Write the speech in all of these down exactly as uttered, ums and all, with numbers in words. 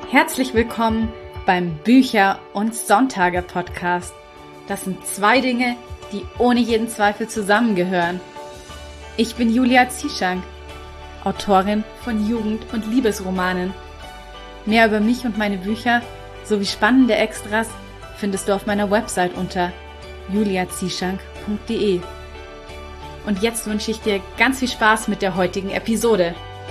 Herzlich willkommen beim Bücher- und Sonntage-Podcast. Das sind zwei Dinge, die ohne jeden Zweifel zusammengehören. Ich bin Julia Zieschank, Autorin von Jugend- und Liebesromanen. Mehr über mich und meine Bücher sowie spannende Extras findest du auf meiner Website unter julia zieschank punkt de. Und jetzt wünsche ich dir ganz viel Spaß mit der heutigen Episode.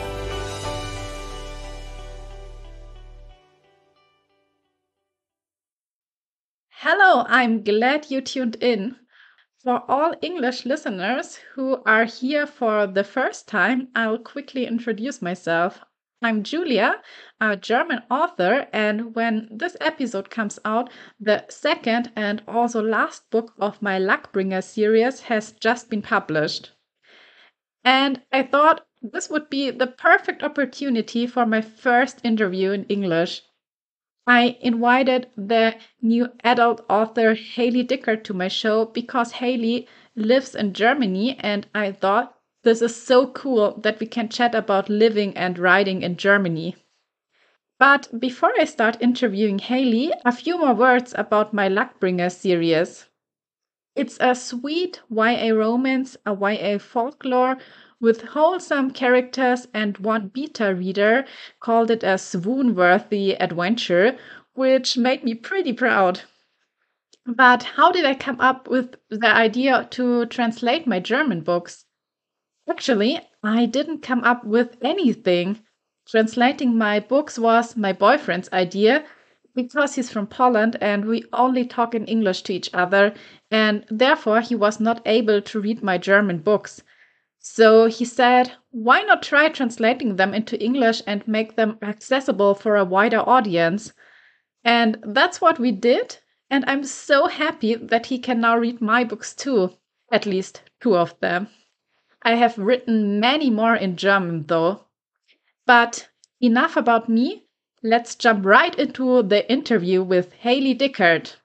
Hello, I'm glad you tuned in. For all English listeners who are here for the first time, I'll quickly introduce myself. I'm Julia, a German author, and when this episode comes out, the second and also last book of my Luckbringer series has just been published. And I thought this would be the perfect opportunity for my first interview in English. I invited the new adult author Haley Dickert to my show because Haley lives in Germany, and I thought this is so cool that we can chat about living and writing in Germany. But before I start interviewing Haley, a few more words about my Luckbringer series. It's a sweet Y A romance, a Y A folklore with wholesome characters, and one beta reader called it a swoon-worthy adventure, which made me pretty proud. But how did I come up with the idea to translate my German books? Actually, I didn't come up with anything. Translating my books was my boyfriend's idea, because he's from Poland and we only talk in English to each other, and therefore he was not able to read my German books. So he said, why not try translating them into English and make them accessible for a wider audience? And that's what we did, and I'm so happy that he can now read my books too, at least two of them. I have written many more in German though. But enough about me. Let's jump right into the interview with Haley Dickert.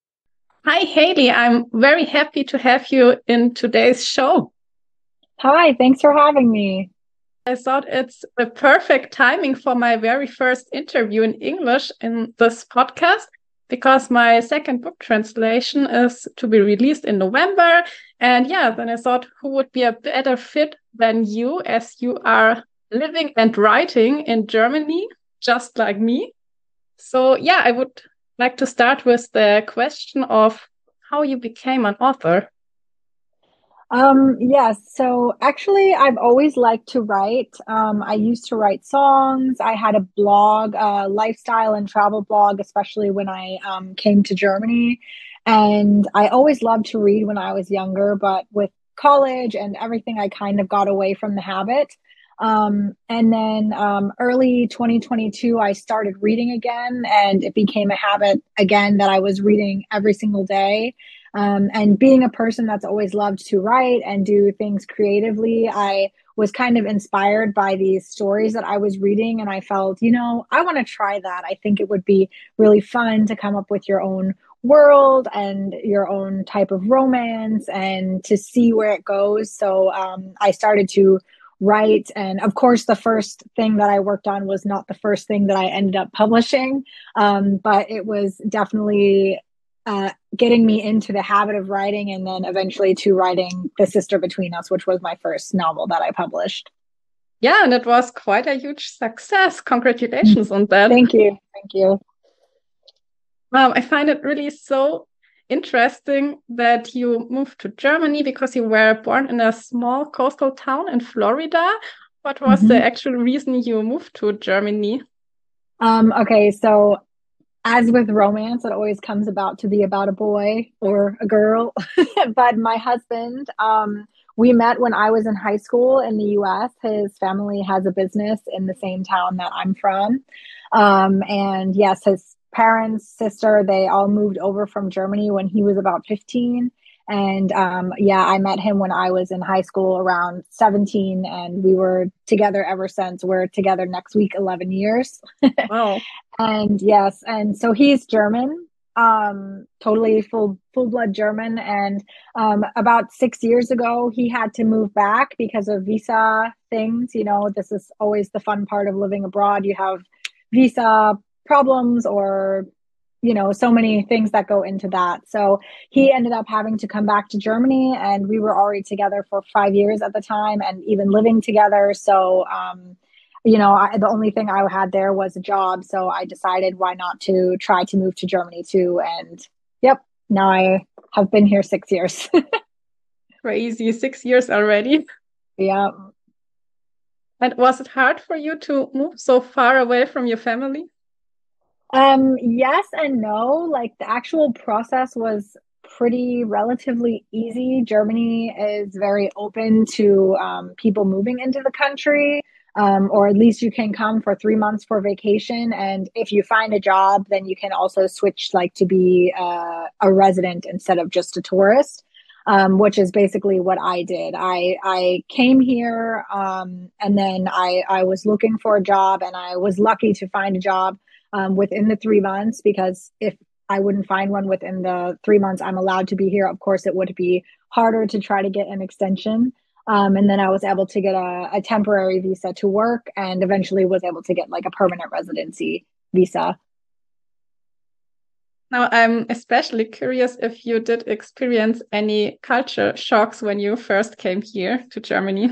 Hi, Haley. I'm very happy to have you in today's show. Hi, thanks for having me. I thought it's the perfect timing for my very first interview in English in this podcast, because my second book translation is to be released in November. And yeah, then I thought, who would be a better fit than you, as you are living and writing in Germany, just like me. So yeah, I would like to start with the question of how you became an author. Um, yes, so actually, I've always liked to write. Um, I used to write songs. I had a blog, a lifestyle and travel blog, especially when I um, came to Germany. And I always loved to read when I was younger, but with college and everything, I kind of got away from the habit. Um, and then um, early twenty twenty-two, I started reading again, and it became a habit again that I was reading every single day. Um, and being a person that's always loved to write and do things creatively, I was kind of inspired by these stories that I was reading. And I felt, you know, I want to try that. I think it would be really fun to come up with your own world and your own type of romance and to see where it goes. So um, I started to write. And of course, the first thing that I worked on was not the first thing that I ended up publishing, um, but it was definitely uh, getting me into the habit of writing, and then eventually to writing The Sister Between Us, which was my first novel that I published. Yeah, and it was quite a huge success. Congratulations on that. Thank you. Thank you. Um, I find it really so interesting that you moved to Germany because you were born in a small coastal town in Florida. What was the Mm-hmm. actual reason you moved to Germany? Um, okay, so as with romance, it always comes about to be about a boy or a girl. But my husband, um, we met when I was in high school in the U S. His family has a business in the same town that I'm from. Um, and yes, his parents, sister, they all moved over from Germany when he was about fifteen. And um, yeah, I met him when I was in high school around seventeen, and we were together ever since. We're together next week, eleven years. Wow. And yes, and so he's German, um, totally full full blood German. And um, about six years ago, he had to move back because of visa things. You know, this is always the fun part of living abroad. You have visa problems or you know, so many things that go into that. So he ended up having to come back to Germany, and we were already together for five years at the time and even living together. So, um, you know, I, the only thing I had there was a job. So I decided why not to try to move to Germany too. And yep, now I have been here six years. Crazy, six years already. Yeah. And was it hard for you to move so far away from your family? Um, yes and no. Like the actual process was pretty relatively easy. Germany is very open to um, people moving into the country, um, or at least you can come for three months for vacation. And if you find a job, then you can also switch like to be uh, a resident instead of just a tourist. Um, which is basically what I did. I I came here, um, and then I I was looking for a job, and I was lucky to find a job um, within the three months, because if I wouldn't find one within the three months I'm allowed to be here, of course, it would be harder to try to get an extension. Um, and then I was able to get a, a temporary visa to work, and eventually was able to get like a permanent residency visa. Now, I'm especially curious if you did experience any culture shocks when you first came here to Germany.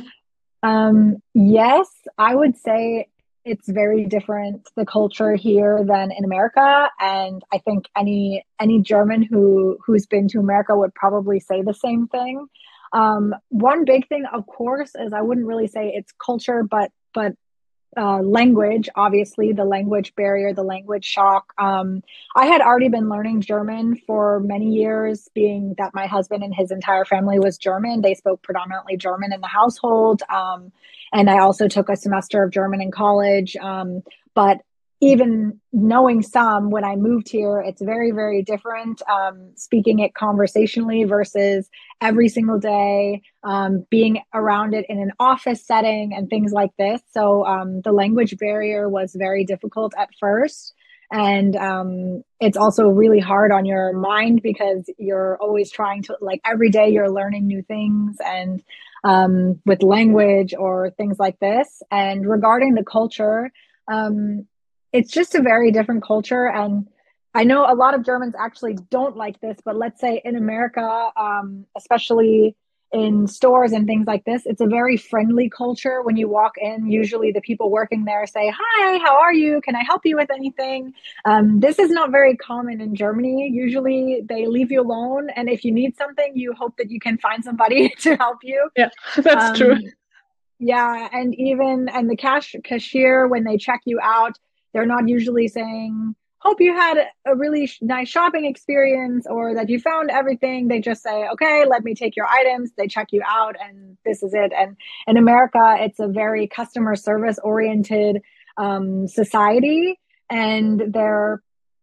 Um, yes, I would say it's very different, the culture here than in America. And I think any any German who who's been to America would probably say the same thing. Um, one big thing, of course, is I wouldn't really say it's culture, but but uh, language, obviously, the language barrier, the language shock. Um, I had already been learning German for many years, being that my husband and his entire family was German. They spoke predominantly German in the household. Um, and I also took a semester of German in college. Um, but even knowing some, when I moved here, it's very, very different. Um, speaking it conversationally versus every single day, um, being around it in an office setting and things like this. So um, the language barrier was very difficult at first. And um, it's also really hard on your mind, because you're always trying to, like, every day you're learning new things, and um, with language or things like this. And regarding the culture, um, it's just a very different culture. And I know a lot of Germans actually don't like this, but let's say in America, um, especially in stores and things like this, it's a very friendly culture. When you walk in, usually the people working there say, "Hi, how are you? Can I help you with anything?" Um, this is not very common in Germany. Usually they leave you alone. And if you need something, you hope that you can find somebody to help you. Yeah, that's Um, true. yeah, and even and the cash cashier, when they check you out, they're not usually saying, "Hope you had a really sh- nice shopping experience," or that you found everything. They just say, "Okay, let me take your items." They check you out, and this is it. And in America, it's a very customer service oriented um, society, and they're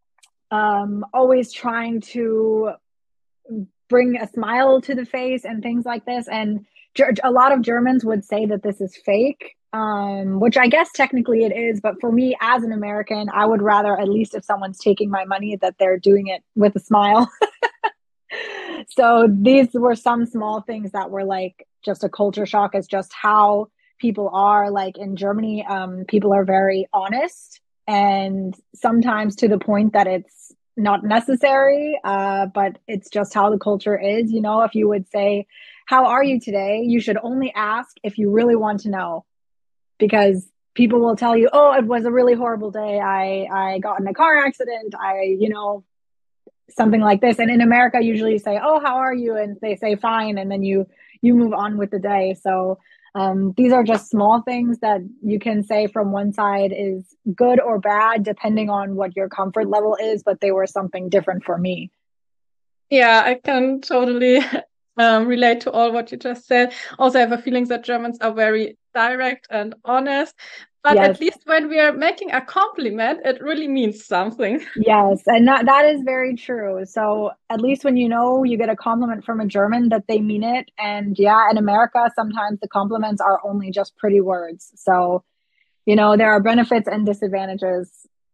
um, always trying to bring a smile to the face and things like this. And a lot of Germans would say that this is fake, um, which I guess technically it is. But for me, as an American, I would rather, at least if someone's taking my money, that they're doing it with a smile. So these were some small things that were like just a culture shock, as just how people are. Like in Germany, um, people are very honest, and sometimes to the point that it's not necessary, uh, but it's just how the culture is. You know, if you would say, "How are you today?" you should only ask if you really want to know, because people will tell you, "Oh, it was a really horrible day. I, I got in a car accident. I, you know, something like this." And in America, usually you say, "Oh, how are you?" And they say fine, and then you you move on with the day. So um, these are just small things that you can say from one side is good or bad, depending on what your comfort level is, but they were something different for me. Yeah, I can totally um, relate to all what you just said. Also, I have a feeling that Germans are very direct and honest, but Yes. at least when we are making a compliment, it really means something. Yes, and that that is very true. So at least when you know you get a compliment from a German, that they mean it. And yeah, in America, sometimes the compliments are only just pretty words. So, you know, there are benefits and disadvantages.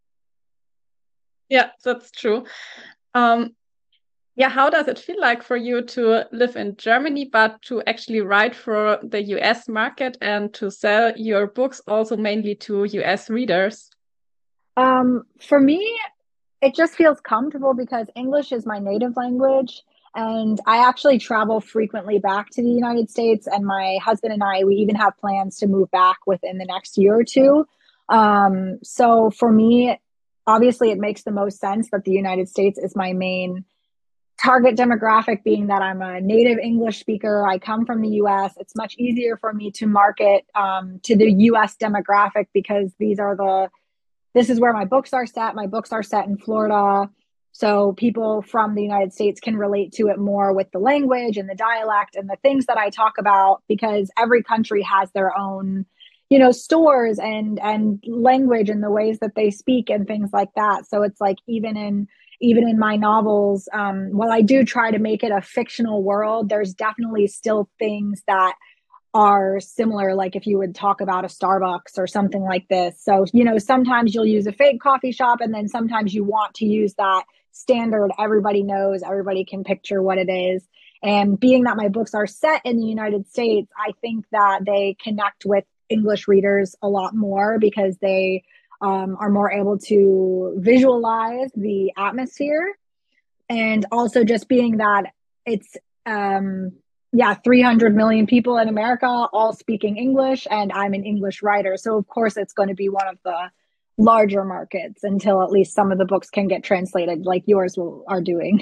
Yeah, that's true. Um, yeah, how does it feel like for you to live in Germany, but to actually write for the U S market and to sell your books also mainly to U S readers? Um, for me, it just feels comfortable because English is my native language. And I actually travel frequently back to the United States. And my husband and I, we even have plans to move back within the next year or two. Um, so for me, obviously, it makes the most sense that the United States is my main target demographic, being that I'm a native English speaker. I come from the U S. It's much easier for me to market um, to the U S demographic because these are the this is where my books are set. My books are set in Florida. So people from the United States can relate to it more with the language and the dialect and the things that I talk about because every country has their own, you know, stores and and language and the ways that they speak and things like that. So it's like even in even in my novels, um, while I do try to make it a fictional world, there's definitely still things that are similar, like if you would talk about a Starbucks or something like this. So, you know, sometimes you'll use a fake coffee shop, and then sometimes you want to use that standard everybody knows, everybody can picture what it is. And being that my books are set in the United States, I think that they connect with English readers a lot more because they um, are more able to visualize the atmosphere. And also just being that it's um yeah, three hundred million people in America all speaking English, and I'm an English writer, so of course it's going to be one of the larger markets until at least some of the books can get translated like yours will, are doing.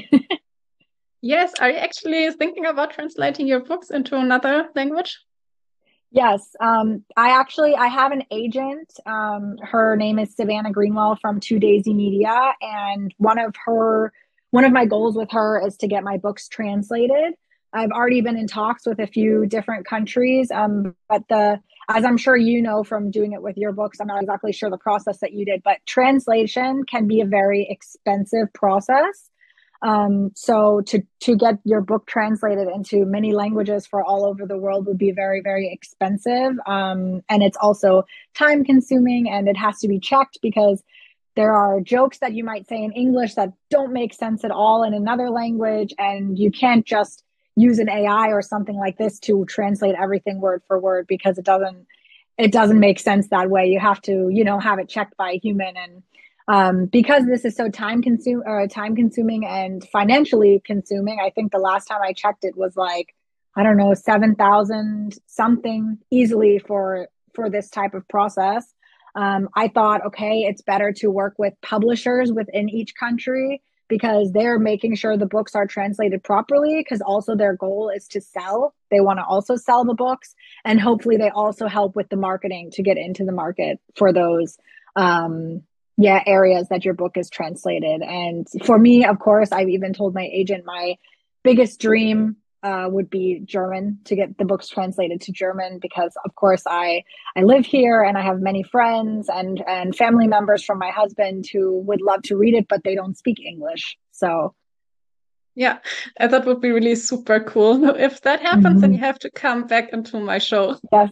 Yes, are you actually thinking about translating your books into another language? Yes, um, I actually I have an agent. Um, her name is Savannah Greenwell from Two Daisy Media, and one of her one of my goals with her is to get my books translated. I've already been in talks with a few different countries, um, but the as I'm sure you know from doing it with your books, I'm not exactly sure the process that you did, but translation can be a very expensive process. Um, so to to get your book translated into many languages for all over the world would be very, very expensive. Um, and it's also time consuming, and it has to be checked because there are jokes that you might say in English that don't make sense at all in another language, and you can't just use an A I or something like this to translate everything word for word because it doesn't it doesn't make sense that way. You have to, you know, have it checked by a human. And um, because this is so time consume or time consuming and financially consuming, I think the last time I checked it was like, I don't know, seven thousand something easily for for this type of process. Um, I thought, okay, it's better to work with publishers within each country because they're making sure the books are translated properly because also their goal is to sell. They want to also sell the books, and hopefully they also help with the marketing to get into the market for those um, yeah, areas that your book is translated. And for me, of course, I've even told my agent my biggest dream uh, would be German, to get the books translated to German because of course I I live here and I have many friends and and family members from my husband who would love to read it, but they don't speak English. So Yeah, uh, that would be really super cool. If that happens, then you mhm. have to come back into my show. Yes.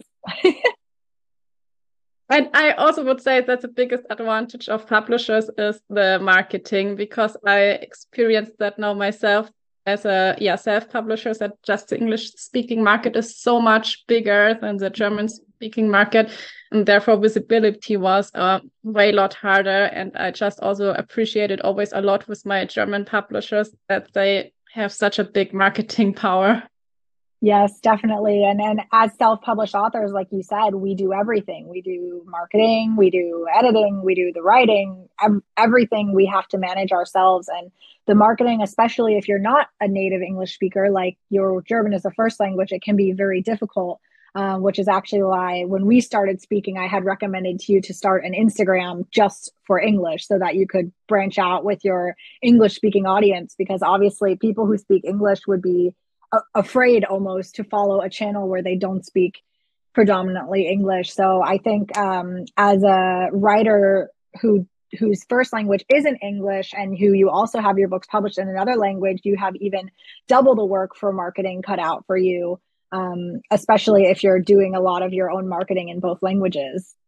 And I also would say that the biggest advantage of publishers is the marketing because I experienced that now myself as a yeah self-publisher that just the English speaking market is so much bigger than the German speaking market, and therefore visibility was a way lot harder. And I just also appreciated always a lot with my German publishers that they have such a big marketing power. Yes, definitely. And and as self-published authors, like you said, we do everything. We do marketing, we do editing, we do the writing, ev- everything we have to manage ourselves. And the marketing, especially if you're not a native English speaker, like your German is a first language, it can be very difficult. Uh, which is actually why when we started speaking, I had recommended to you to start an Instagram just for English so that you could branch out with your English speaking audience, because obviously people who speak English would be afraid almost to follow a channel where they don't speak predominantly English. So I think um, as a writer who whose first language isn't English and who you also have your books published in another language, you have even double the work for marketing cut out for you, um, especially if you're doing a lot of your own marketing in both languages.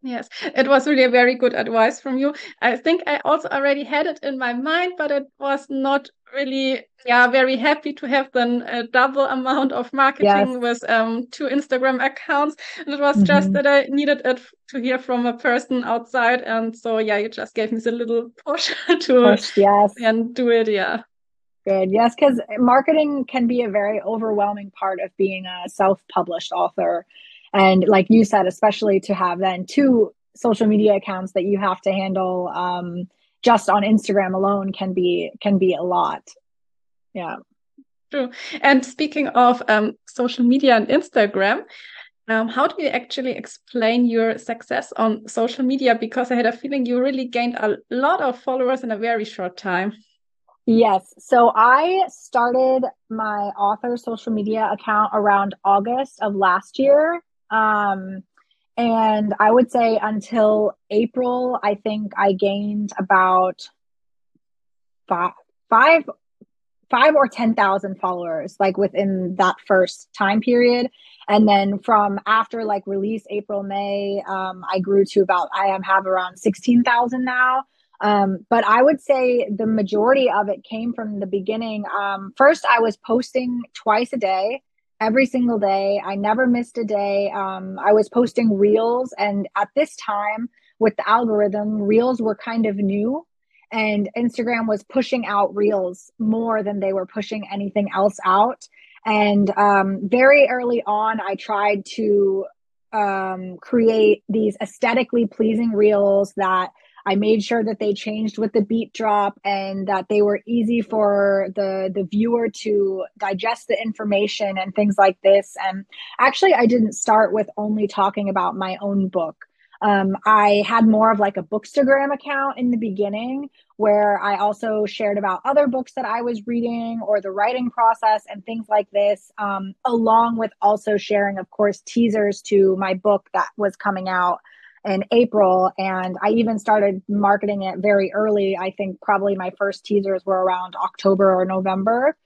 Yes, it was really a very good advice from you. I think I also already had it in my mind, but it was not really, yeah, very happy to have then a double amount of Yes. marketing with um two Instagram accounts. And it was just Hmm. that I needed it to hear from a person outside. And so, yeah, you just gave me the little push to Push, yes. and do it. Yeah. Good. Yes, because marketing can be a very overwhelming part of being a self-published author. And like you said, especially to have then two social media accounts that you have to handle um, just on Instagram alone can be can be a lot. Yeah. True. And speaking of um, social media and Instagram, Um, how do you actually explain your success on social media? Because I had a feeling you really gained a lot of followers in a very short time. Yes. So I started my author social media account around August of last year. Um, and I would say until April, I think I gained about five, five, five or ten thousand followers, like within that first time period. And then from after like release April, May, um, I grew to about I am have around sixteen thousand now. Um, but I would say the majority of it came from the beginning. Um, first, I was posting twice a day, every single day. I never missed a day. Um, I was posting reels, and at this time with the algorithm, reels were kind of new and Instagram was pushing out reels more than they were pushing anything else out. And um, very early on, I tried to um, create these aesthetically pleasing reels that I made sure that they changed with the beat drop and that they were easy for the the viewer to digest the information and things like this. And actually, I didn't start with only talking about my own book. Um, I had more of like a Bookstagram account in the beginning where I also shared about other books that I was reading or the writing process and things like this, um, along with also sharing, of course, teasers to my book that was coming out in April. And I even started marketing it very early. I think probably my first teasers were around October or November.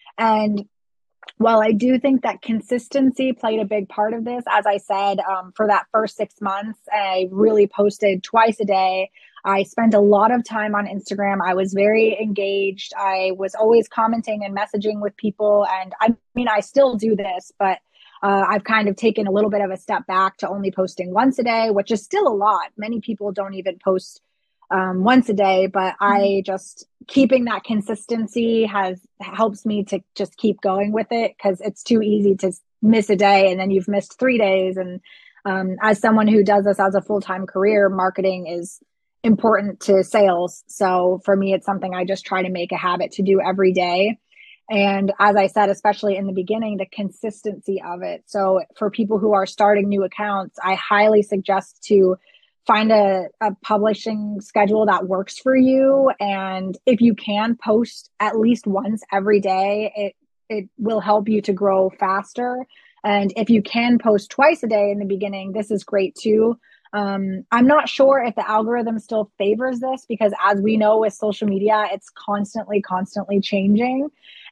And while I do think that consistency played a big part of this, as I said, um, for that first six months, I really posted twice a day. I spent a lot of time on Instagram. I was very engaged. I was always commenting and messaging with people. And I mean, I still do this, but uh, I've kind of taken a little bit of a step back to only posting once a day, which is still a lot. Many people don't even post um, once a day, but Mhm. I just keeping that consistency has helps me to just keep going with it because it's too easy to miss a day and then you've missed three days. And um, as someone who does this as a full time career, marketing is important to sales. So for me, it's something I just try to make a habit to do every day. And as I said, especially in the beginning, the consistency of it. So for people who are starting new accounts, I highly suggest to find a, a publishing schedule that works for you. And if you can post at least once every day, it it will help you to grow faster. And if you can post twice a day in the beginning, this is great too. Um, I'm not sure if the algorithm still favors this because, as we know with social media, it's constantly, constantly changing.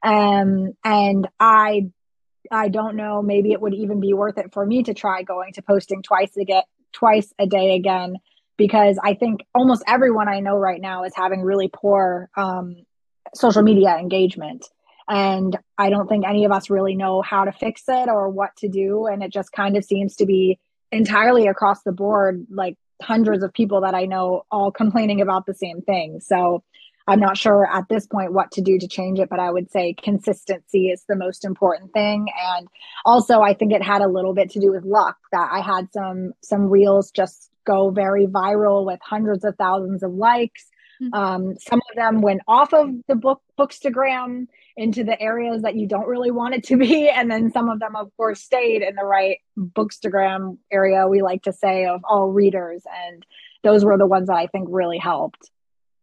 Um, and I I don't know. Maybe it would even be worth it for me to try going to posting twice a get twice a day again, because I think almost everyone I know right now is having really poor um, social media engagement, and I don't think any of us really know how to fix it or what to do. And it just kind of seems to be entirely across the board, like hundreds of people that I know all complaining about the same thing. So I'm not sure at this point what to do to change it, but I would say consistency is the most important thing. And also, I think it had a little bit to do with luck that I had some some reels just go very viral with hundreds of thousands of likes. Um, some of them went off of the book Bookstagram into the areas that you don't really want it to be, and then some of them, of course, stayed in the right Bookstagram area. We like to say of all readers, and those were the ones that I think really helped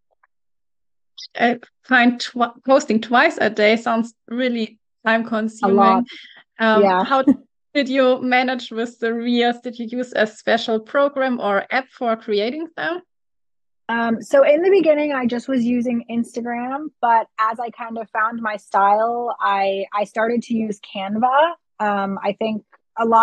I find tw posting twice a day sounds really time a lot. consuming. Um, Yeah. how did you manage with the reels? Did you use a special program or app for creating them? Um, so in the beginning, I just was using Instagram, but as I kind of found my style, I I started to use Canva. Um, I think a lot of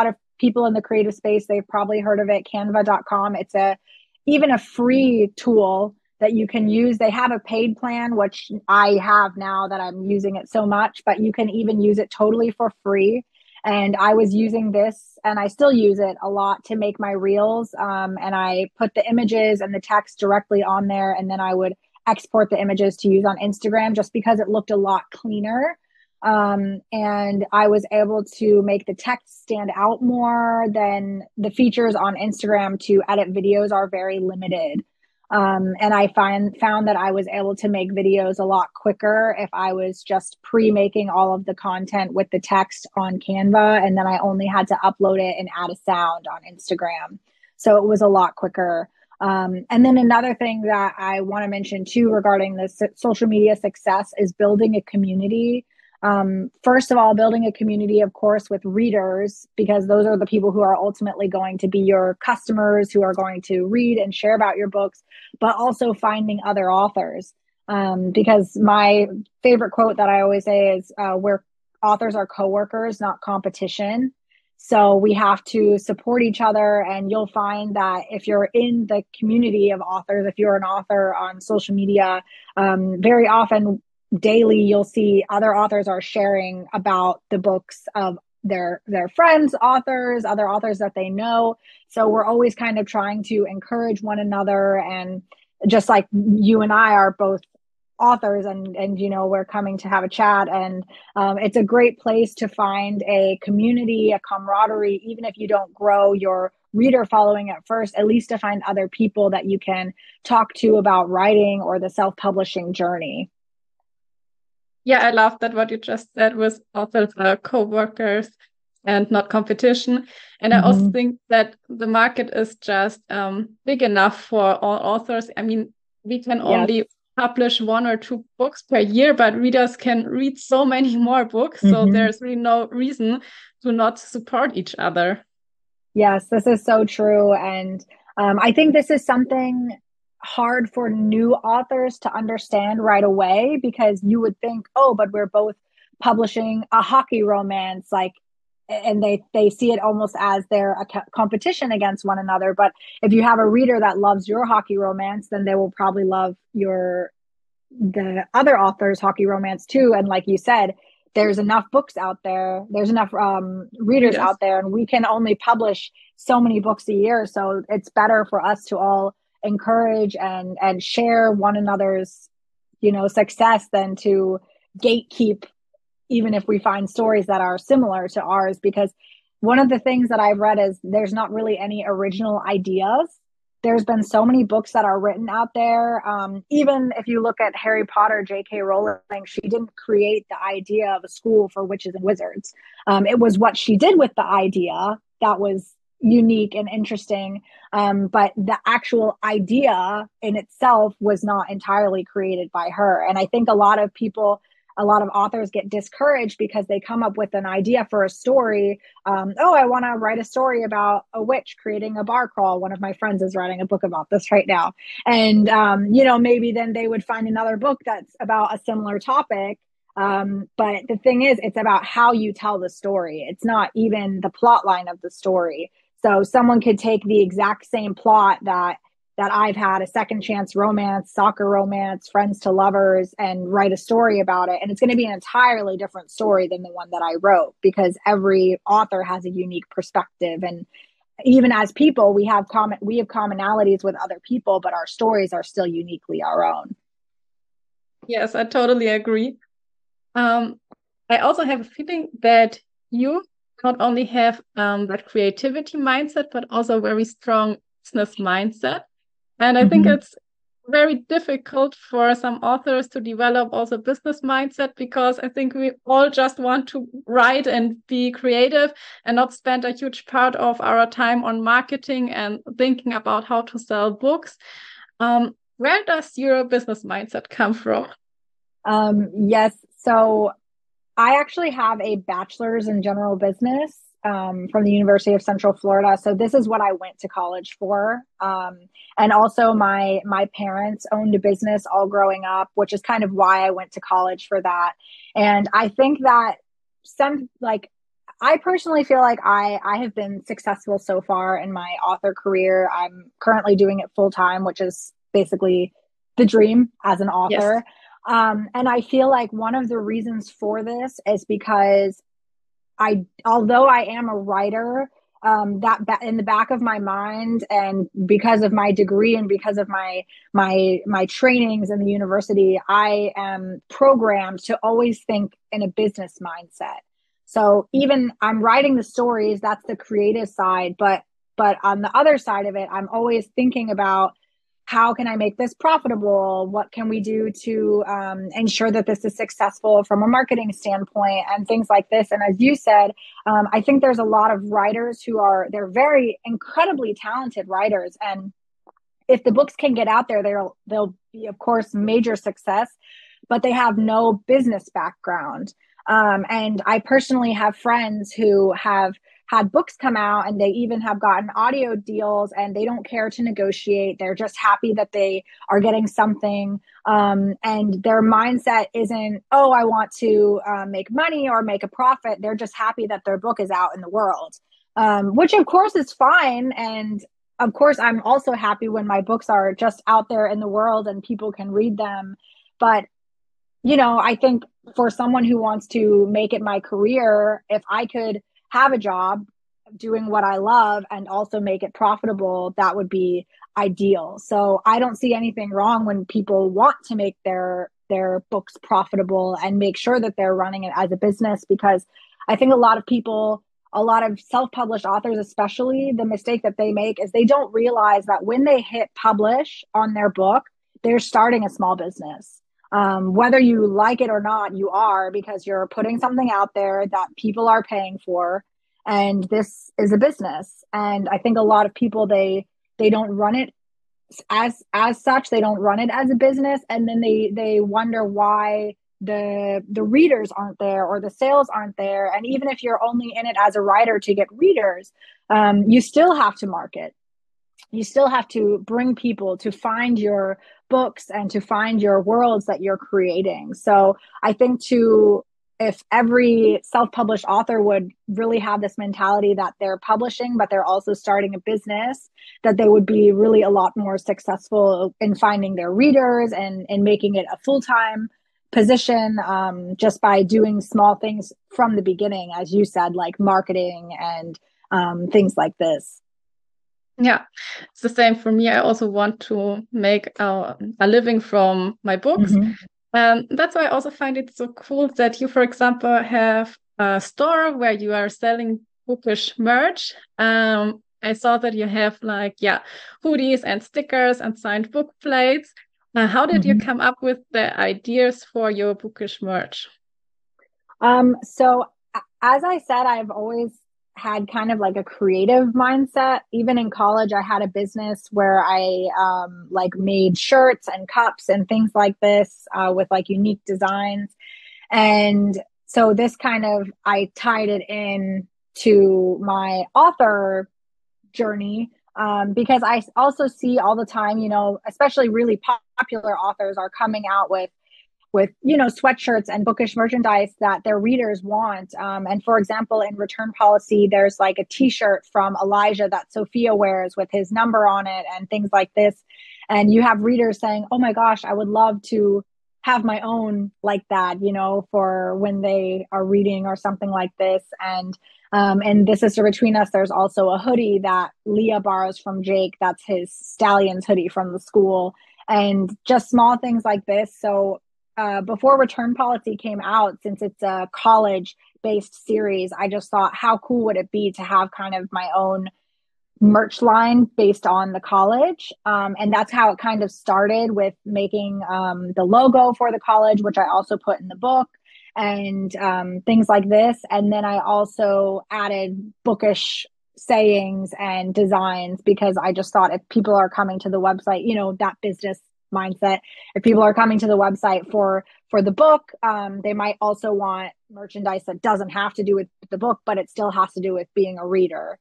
people in the creative space, they've probably heard of it, canva dot com. It's a even a free tool that you can use. They have a paid plan, which I have now that I'm using it so much, but you can even use it totally for free. And I was using this, and I still use it a lot to make my reels. Um, and I put the images and the text directly on there, and then I would export the images to use on Instagram just because it looked a lot cleaner. Um, and I was able to make the text stand out more than the features on Instagram to edit videos are very limited. Um, and I find found that I was able to make videos a lot quicker if I was just pre-making all of the content with the text on Canva, and then I only had to upload it and add a sound on Instagram. So it was a lot quicker. Um, and then another thing that I want to mention too regarding this social media success is building a community. Um, first of all, building a community, of course, with readers, because those are the people who are ultimately going to be your customers, who are going to read and share about your books, but also finding other authors. Um, because my favorite quote that I always say is, uh, where authors are coworkers, not competition. So we have to support each other. And you'll find that if you're in the community of authors, if you're an author on social media, um, very often daily you'll see other authors are sharing about the books of their their friends, authors, other authors that they know. So we're always kind of trying to encourage one another. And just like you and I are both authors, and and you know, we're coming to have a chat, and um, it's a great place to find a community, a camaraderie. Even if you don't grow your reader following at first, at least to find other people that you can talk to about writing or the self-publishing journey. Yeah, I love that what you just said with authors are co-workers and not competition. And I also Mm-hmm. think that the market is just um, big enough for all authors. I mean, we can Yes. only publish one or two books per year, but readers can read so many more books. So Mm-hmm. there's really no reason to not support each other. Yes, this is so true. And um, I think this is something hard for new authors to understand right away, because you would think, oh, but we're both publishing a hockey romance, like, and they they see it almost as they're a co- competition against one another. But if you have a reader that loves your hockey romance, then they will probably love your the other author's hockey romance too. And like you said, there's enough books out there, there's enough um, readers Readers. out there, and we can only publish so many books a year. So it's better for us to all encourage and and share one another's, you know, success than to gatekeep, even if we find stories that are similar to ours. Because one of the things that I've read is there's not really any original ideas. There's been so many books that are written out there. Um, even if you look at Harry Potter, J K. Rowling, she didn't create the idea of a school for witches and wizards. Um, it was what she did with the idea that was unique and interesting. Um, but the actual idea in itself was not entirely created by her. And I think a lot of people, a lot of authors get discouraged because they come up with an idea for a story. Um, oh, I want to write a story about a witch creating a bar crawl. One of my friends is writing a book about this right now. And, um, you know, maybe then they would find another book that's about a similar topic. Um, but the thing is, it's about how you tell the story. It's not even the plot line of the story. So someone could take the exact same plot that that I've had, a second chance romance, soccer romance, friends to lovers, and write a story about it. And it's going to be an entirely different story than the one that I wrote, because every author has a unique perspective. And even as people, we have common, we have commonalities with other people, but our stories are still uniquely our own. Yes, I totally agree. Um, I also have a feeling that you not only have um, that creativity mindset, but also a very strong business mindset. And I think Mm-hmm. it's very difficult for some authors to develop also business mindset, because I think we all just want to write and be creative and not spend a huge part of our time on marketing and thinking about how to sell books. Um, where does your business mindset come from? Um, yes. So I actually have a bachelor's in general business um, from the University of Central Florida. So this is what I went to college for. Um, and also, my my parents owned a business all growing up, which is kind of why I went to college for that. And I think that some like I personally feel like I I have been successful so far in my author career. I'm currently doing it full time, which is basically the dream as an Yes. author. Um, and I feel like one of the reasons for this is because I, although I am a writer, um, that ba- in the back of my mind, and because of my degree and because of my my my trainings in the university, I am programmed to always think in a business mindset. So even I'm writing the stories, that's the creative side, but but on the other side of it, I'm always thinking about how can I make this profitable? What can we do to um, ensure that this is successful from a marketing standpoint and things like this? And as you said, um, I think there's a lot of writers who are, they're very incredibly talented writers. And if the books can get out there, they'll, they'll be, of course, major success, but they have no business background. Um, and I personally have friends who have had books come out and they even have gotten audio deals and they don't care to negotiate. They're just happy that they are getting something. Um, and their mindset isn't, oh, I want to uh, make money or make a profit. They're just happy that their book is out in the world, um, which of course is fine. And of course, I'm also happy when my books are just out there in the world and people can read them. But you know, I think for someone who wants to make it my career, if I could have a job doing what I love and also make it profitable, that would be ideal. So I don't see anything wrong when people want to make their their books profitable and make sure that they're running it as a business, because I think a lot of people, a lot of self-published authors especially, the mistake that they make is they don't realize that when they hit publish on their book, they're starting a small business. Um, whether you like it or not, you are, because you're putting something out there that people are paying for, and this is a business. And I think a lot of people, they they don't run it as as such. They don't run it as a business, and then they they wonder why the the readers aren't there or the sales aren't there. And even if you're only in it as a writer to get readers, um, you still have to market. You still have to bring people to find your books and to find your worlds that you're creating. So I think to if every self-published author would really have this mentality that they're publishing, but they're also starting a business, that they would be really a lot more successful in finding their readers and, and making it a full-time position, um, just by doing small things from the beginning, as you said, like marketing and um, things like this. Yeah, it's the same for me. I also want to make a, a living from my books. Mm-hmm. Um, that's why I also find it so cool that you, for example, have a store where you are selling bookish merch. Um, I saw that you have like, yeah, hoodies and stickers and signed book plates. Uh, how did you Mm-hmm. come up with the ideas for your bookish merch? Um, so as I said, I've always had kind of like a creative mindset. Even in college, I had a business where I um, like made shirts and cups and things like this uh, with like unique designs. And so this kind of, I tied it in to my author journey, um, because I also see all the time, you know, especially really popular authors are coming out with with you know sweatshirts and bookish merchandise that their readers want. Um, and for example, in Return Policy, there's like a T-shirt from Elijah that Sophia wears with his number on it and things like this. And you have readers saying, "Oh my gosh, I would love to have my own like that," you know, for when they are reading or something like this. And um, and This Sister Between Us, there's also a hoodie that Leah borrows from Jake. That's his Stallions hoodie from the school, and just small things like this. So uh, before Return Policy came out, since it's a college based series, I just thought, how cool would it be to have kind of my own merch line based on the college? Um, and that's how it kind of started, with making um, the logo for the college, which I also put in the book, and um, things like this. And then I also added bookish sayings and designs, because I just thought if people are coming to the website, you know, that business mindset, if people are coming to the website for for the book, um, they might also want merchandise that doesn't have to do with the book, but it still has to do with being a reader.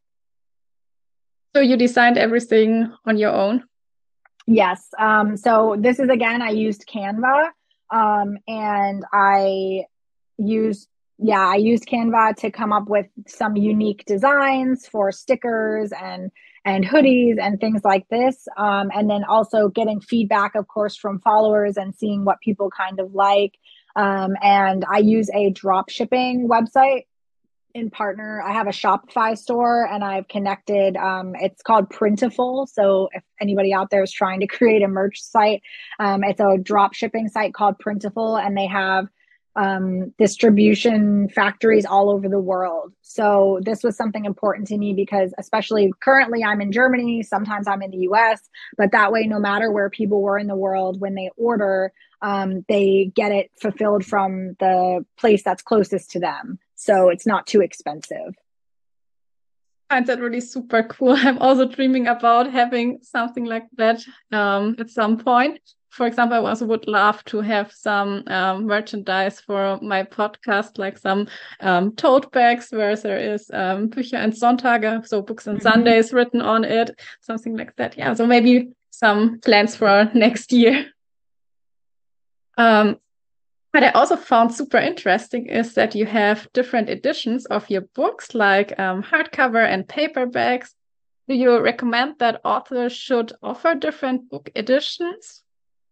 So you designed everything on your own? Yes. Um, so this is, again, I used Canva, um, and I used yeah, I used Canva to come up with some unique designs for stickers and and hoodies and things like this. Um, and then also getting feedback, of course, from followers and seeing what people kind of like. Um, and I use a drop shipping website in partner. I have a Shopify store and I've connected. Um, it's called Printful. So if anybody out there is trying to create a merch site, um, it's a drop shipping site called Printful, and they have um, distribution factories all over the world. So this was something important to me because, especially currently, I'm in Germany. Sometimes I'm in the U S, but that way, no matter where people were in the world, when they order, um, they get it fulfilled from the place that's closest to them. So it's not too expensive. I find that really super cool. I'm also dreaming about having something like that um, at some point. For example, I also would love to have some um, merchandise for my podcast, like some um, tote bags where there is um, Bücher and Sonntage, so books and Mhm. Sundays written on it, something like that. Yeah, so maybe some plans for next year. Um, what I also found super interesting is that you have different editions of your books, like um, hardcover and paperbacks. Do you recommend that authors should offer different book editions?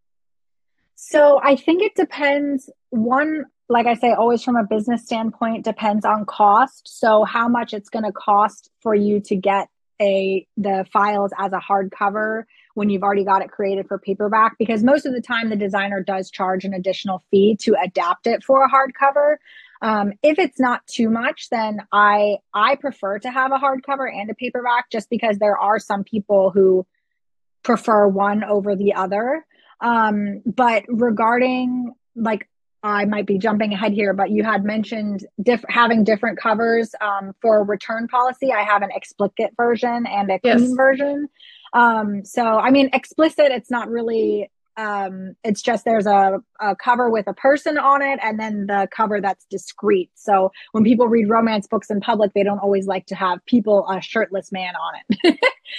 So I think it depends. One, like I say, always from a business standpoint, depends on cost. So how much it's going to cost for you to get a the files as a hardcover when you've already got it created for paperback, because most of the time the designer does charge an additional fee to adapt it for a hardcover. Um, if it's not too much, then I I prefer to have a hardcover and a paperback, just because there are some people who prefer one over the other. Um, but regarding, like, I might be jumping ahead here, but you had mentioned diff- having different covers um, for return policy. I have an explicit version and a clean Yes. version. Um, so, I mean, explicit, it's not really, um, it's just there's a, a cover with a person on it and then the cover that's discreet. So when people read romance books in public, they don't always like to have people, a shirtless man on it.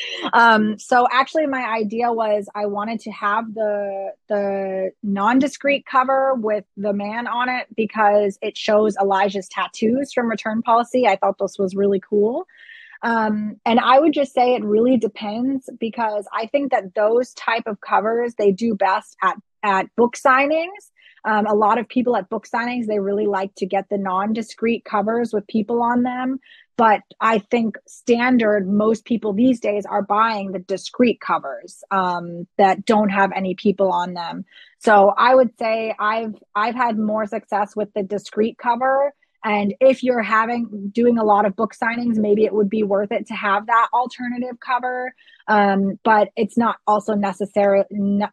Um, so actually my idea was I wanted to have the the non-discreet cover with the man on it because it shows Elijah's tattoos from Return Policy. I thought this was really cool. Um, and I would just say it really depends, because I think that those type of covers, they do best at at book signings. Um, a lot of people at book signings, they really like to get the non-discreet covers with people on them. But I think standard, most people these days are buying the discreet covers um, that don't have any people on them. So I would say I've I've had more success with the discreet cover. And if you're having doing a lot of book signings, maybe it would be worth it to have that alternative cover. Um, but it's not also necessary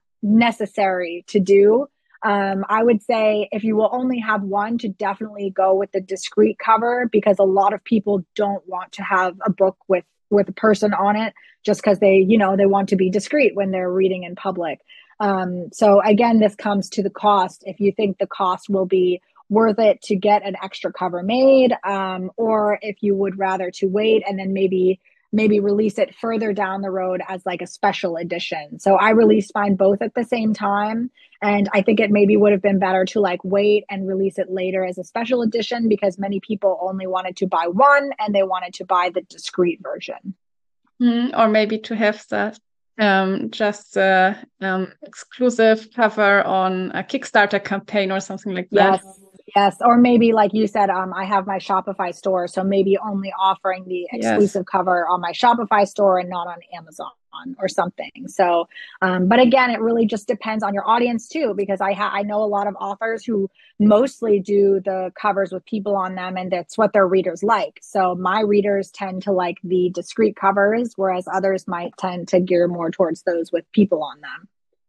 necessary to do. Um, I would say if you will only have one, to definitely go with the discreet cover, because a lot of people don't want to have a book with with a person on it just because they, you know, they want to be discreet when they're reading in public. Um, so again, this comes to the cost. If you think the cost will be worth it to get an extra cover made, um, or if you would rather to wait and then maybe maybe release it further down the road as like a special edition. So I released mine both at the same time, and I think it maybe would have been better to like wait and release it later as a special edition, because many people only wanted to buy one and they wanted to buy the discreet version. Mm, or maybe to have the um, just a um, exclusive cover on a Kickstarter campaign or something like that. Yes, yes. Or maybe, like you said, um, I have my Shopify store, so maybe only offering the Yes. exclusive cover on my Shopify store and not on Amazon or something. So, um, but again, it really just depends on your audience too, because I ha- I know a lot of authors who mostly do the covers with people on them, and that's what their readers like. So my readers tend to like the discreet covers, whereas others might tend to gear more towards those with people on them.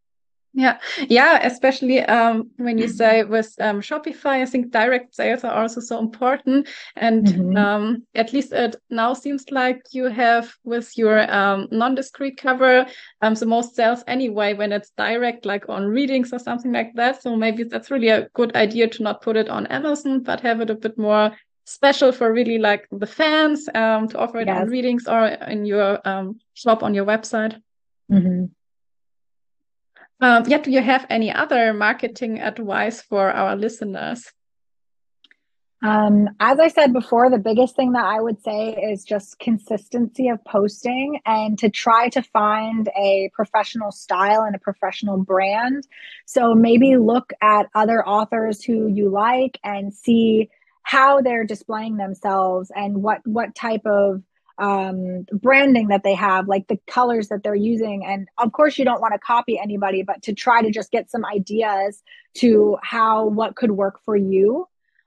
Yeah, yeah, especially um, when you say with um, Shopify, I think direct sales are also so important. And Mm-hmm. um, at least it now seems like you have with your um, non-discrete cover um, the most sales anyway when it's direct, like on readings or something like that. So maybe that's really a good idea to not put it on Amazon, but have it a bit more special for really like the fans, um, to offer it on Yes. readings or in your um, shop on your website. Mm-hmm. Um, yeah, do you have any other marketing advice for our listeners? Um, as I said before, the biggest thing that I would say is just consistency of posting and to try to find a professional style and a professional brand. So maybe look at other authors who you like and see how they're displaying themselves and what what type of um, branding that they have, like the colors that they're using. And of course, you don't want to copy anybody, but to try to just get some ideas to how what could work for you.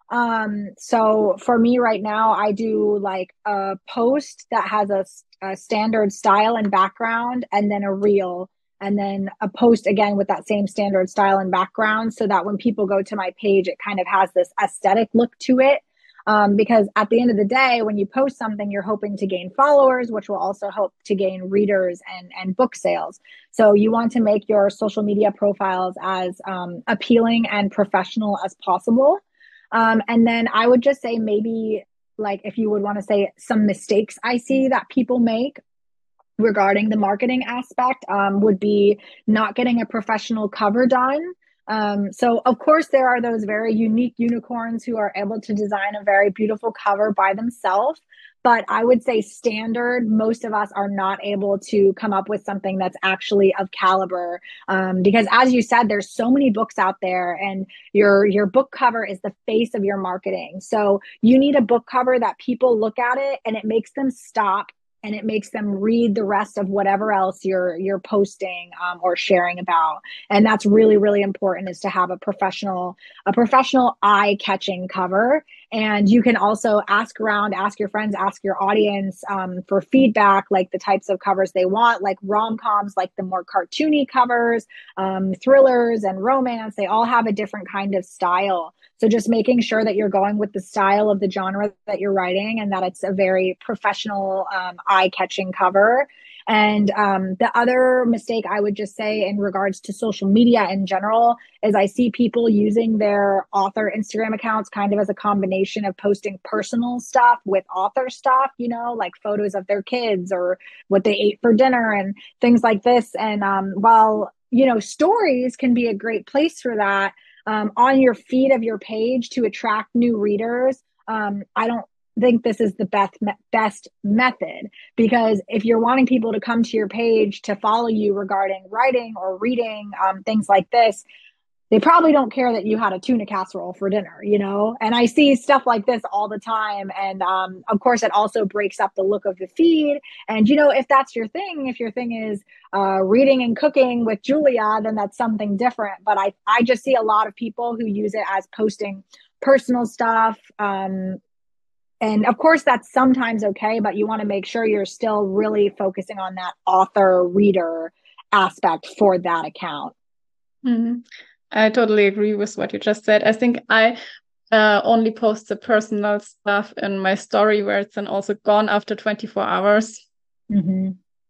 Um, so for me right now, I do like a post that has a, a standard style and background, and then a reel, and then a post again with that same standard style and background, so that when people go to my page, it kind of has this aesthetic look to it. Um, because at the end of the day, when you post something, you're hoping to gain followers, which will also help to gain readers and, and book sales. So you want to make your social media profiles as um, appealing and professional as possible. Um, and then I would just say maybe like if you would want to say some mistakes I see that people make regarding the marketing aspect um, would be not getting a professional cover done. Um, so of course there are those very unique unicorns who are able to design a very beautiful cover by themselves. But I would say standard, most of us are not able to come up with something that's actually of caliber. Um, because as you said, there's so many books out there and your, your book cover is the face of your marketing. So you need a book cover that people look at it and it makes them stop and it makes them read the rest of whatever else you're you're posting um, or sharing about. And that's really really important, is to have a professional a professional eye catching cover. And you can also ask around, ask your friends, ask your audience um, for feedback, like the types of covers they want, like rom-coms, like the more cartoony covers, um, thrillers and romance. They all have a different kind of style. So just making sure that you're going with the style of the genre that you're writing and that it's a very professional, um, eye-catching cover. And um, the other mistake I would just say in regards to social media in general is I see people using their author Instagram accounts kind of as a combination of posting personal stuff with author stuff, you know, like photos of their kids or what they ate for dinner and things like this. And um, while, you know, stories can be a great place for that, um, on your feed of your page to attract new readers, um, I don't think this is the best best method, because if you're wanting people to come to your page to follow you regarding writing or reading, um, things like this, they probably don't care that you had a tuna casserole for dinner, you know? And I see stuff like this all the time. And um, of course, it also breaks up the look of the feed. And, you know, if that's your thing, if your thing is uh, reading and cooking with Julia, then that's something different. But I, I just see a lot of people who use it as posting personal stuff. Um, and of course, that's sometimes okay, but you want to make sure you're still really focusing on that author reader aspect for that account. Mm-hmm. I totally agree with what you just said. I think I uh, only post the personal stuff in my story, where it's then also gone after twenty-four hours. Mm-hmm.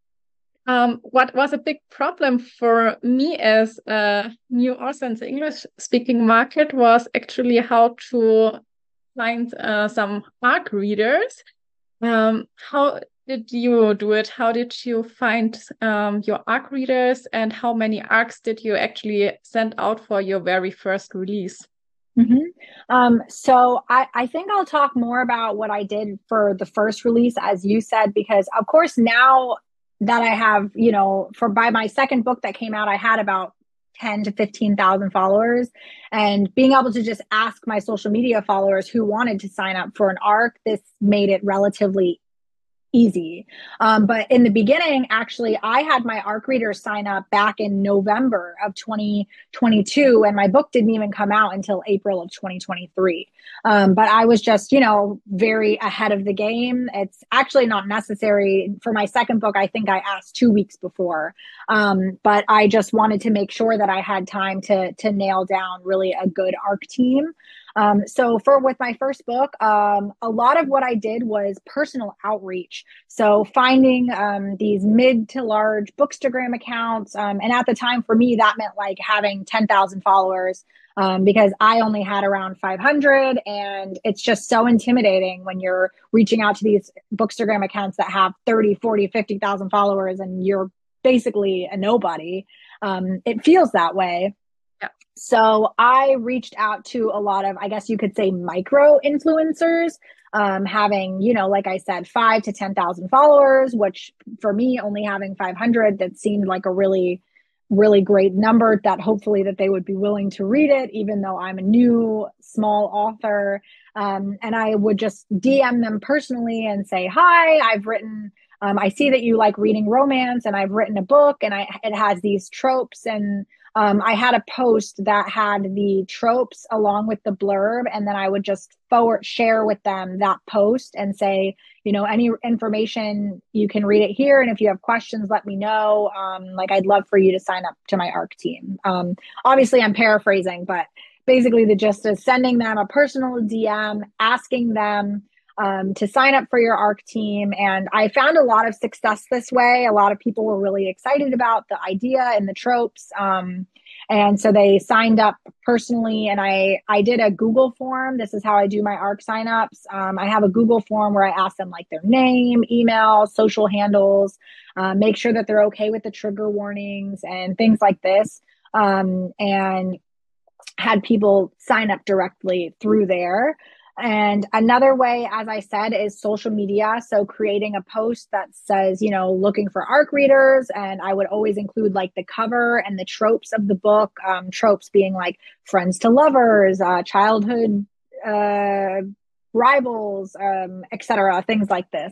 Um, what was a big problem for me as a new author in the English speaking market was actually how to find uh, some ARC readers. Um, how did you do it? How did you find um, your ARC readers, and how many ARCs did you actually send out for your very first release? Mm-hmm. Um, so I, I think I'll talk more about what I did for the first release, as you said, because of course now that I have, you know, for by my second book that came out, I had about ten to fifteen thousand followers, and being able to just ask my social media followers who wanted to sign up for an ARC, this made it relatively easy. Um, but in the beginning, actually, I had my ARC readers sign up back in November of twenty twenty-two, and my book didn't even come out until April of twenty twenty-three. Um, but I was just, you know, very ahead of the game. It's actually not necessary. For my second book, I think I asked two weeks before. Um, but I just wanted to make sure that I had time to, to nail down really a good ARC team. Um, so for with my first book, um, a lot of what I did was personal outreach. So finding um, these mid to large Bookstagram accounts. Um, and at the time for me, that meant like having ten thousand followers, um, because I only had around five hundred. And it's just so intimidating when you're reaching out to these Bookstagram accounts that have thirty, forty, fifty thousand followers and you're basically a nobody. Um, it feels that way. So I reached out to a lot of, I guess you could say, micro influencers, um, having, you know, like I said, five to ten thousand followers, which for me, only having five hundred, that seemed like a really, really great number that hopefully that they would be willing to read it, even though I'm a new small author. Um, and I would just D M them personally and say, hi, I've written, um, I see that you like reading romance and I've written a book and I, it has these tropes and um, I had a post that had the tropes along with the blurb, and then I would just forward share with them that post and say, you know, any information you can read it here, and if you have questions, let me know. Um, like I'd love for you to sign up to my ARC team. Um, obviously, I'm paraphrasing, but basically the gist is sending them a personal D M, asking them um, to sign up for your ARC team. And I found a lot of success this way. A lot of people were really excited about the idea and the tropes. Um, and so they signed up personally. And I, I did a Google form. This is how I do my ARC signups. Um, I have a Google form where I ask them like their name, email, social handles, uh, make sure that they're okay with the trigger warnings and things like this. Um, and had people sign up directly through there. And another way, as I said, is social media. So creating a post that says, you know, looking for ARC readers. And I would always include like the cover and the tropes of the book, um, tropes being like friends to lovers, uh, childhood uh, rivals, um, et cetera, things like this.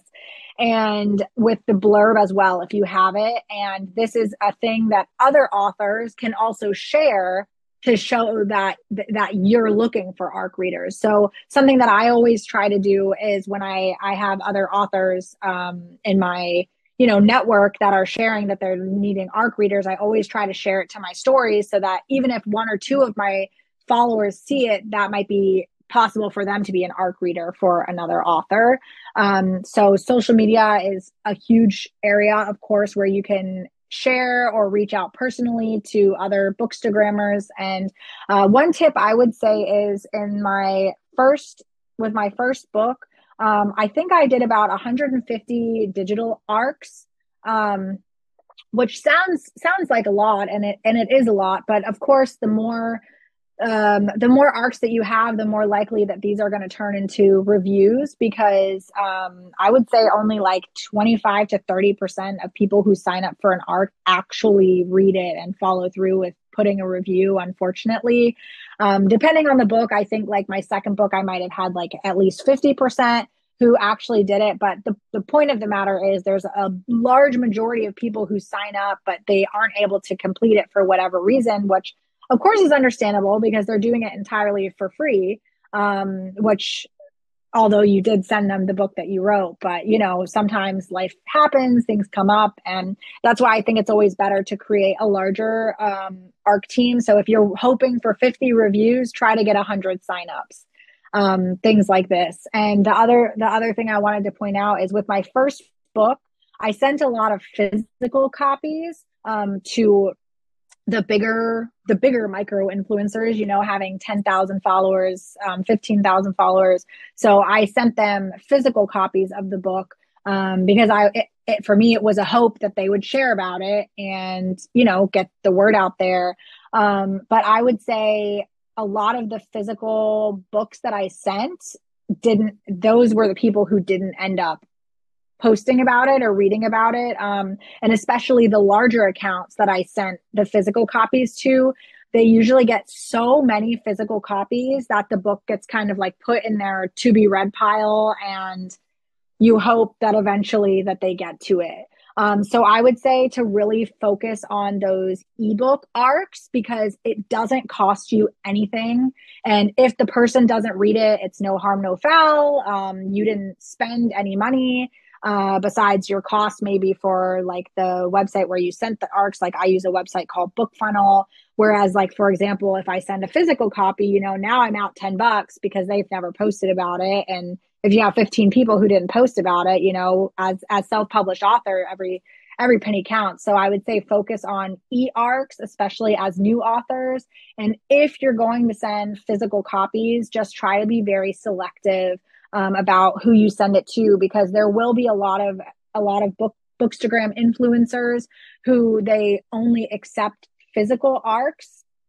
And with the blurb as well, if you have it. And this is a thing that other authors can also share to show that that you're looking for ARC readers. So something that I always try to do is when I I have other authors um, in my you know network that are sharing that they're needing ARC readers, I always try to share it to my stories so that even if one or two of my followers see it, that might be possible for them to be an ARC reader for another author. Um, so social media is a huge area, of course, where you can share or reach out personally to other bookstagrammers. And uh, one tip I would say is in my first, with my first book, um, I think I did about one hundred fifty digital ARCs, um, which sounds sounds like a lot, and it and it is a lot. But of course, the more um, the more ARCs that you have, the more likely that these are going to turn into reviews because um, I would say only like twenty-five to thirty percent of people who sign up for an ARC actually read it and follow through with putting a review, unfortunately. Um, depending on the book, I think like my second book, I might have had like at least fifty percent who actually did it. But the, the point of the matter is there's a large majority of people who sign up, but they aren't able to complete it for whatever reason, which of course is understandable because they're doing it entirely for free, um, which although you did send them the book that you wrote, but you know, sometimes life happens, things come up. And that's why I think it's always better to create a larger um, ARC team. So if you're hoping for fifty reviews, try to get one hundred signups, um, things like this. And the other, the other thing I wanted to point out is with my first book, I sent a lot of physical copies um, to the bigger the bigger micro influencers, you know, having ten thousand followers, um, fifteen thousand followers. So I sent them physical copies of the book um, because I it, it, for me it was a hope that they would share about it and you know get the word out there. Um, but I would say a lot of the physical books that I sent didn't those were the people who didn't end up posting about it or reading about it. Um, and especially the larger accounts that I sent the physical copies to, they usually get so many physical copies that the book gets kind of like put in their to be read pile. And you hope that eventually that they get to it. Um, so I would say to really focus on those ebook ARCs because it doesn't cost you anything. And if the person doesn't read it, it's no harm, no foul. Um, you didn't spend any money. Uh, besides your cost maybe for like the website where you sent the ARCs. Like I use a website called BookFunnel, whereas like, for example, if I send a physical copy, you know, now I'm out ten bucks because they've never posted about it. And if you have fifteen people who didn't post about it, you know, as, as self-published author, every, every penny counts. So I would say focus on e-ARCs, especially as new authors. And if you're going to send physical copies, just try to be very selective Um, about who you send it to, because there will be a lot of a lot of book bookstagram influencers who they only accept physical ARCs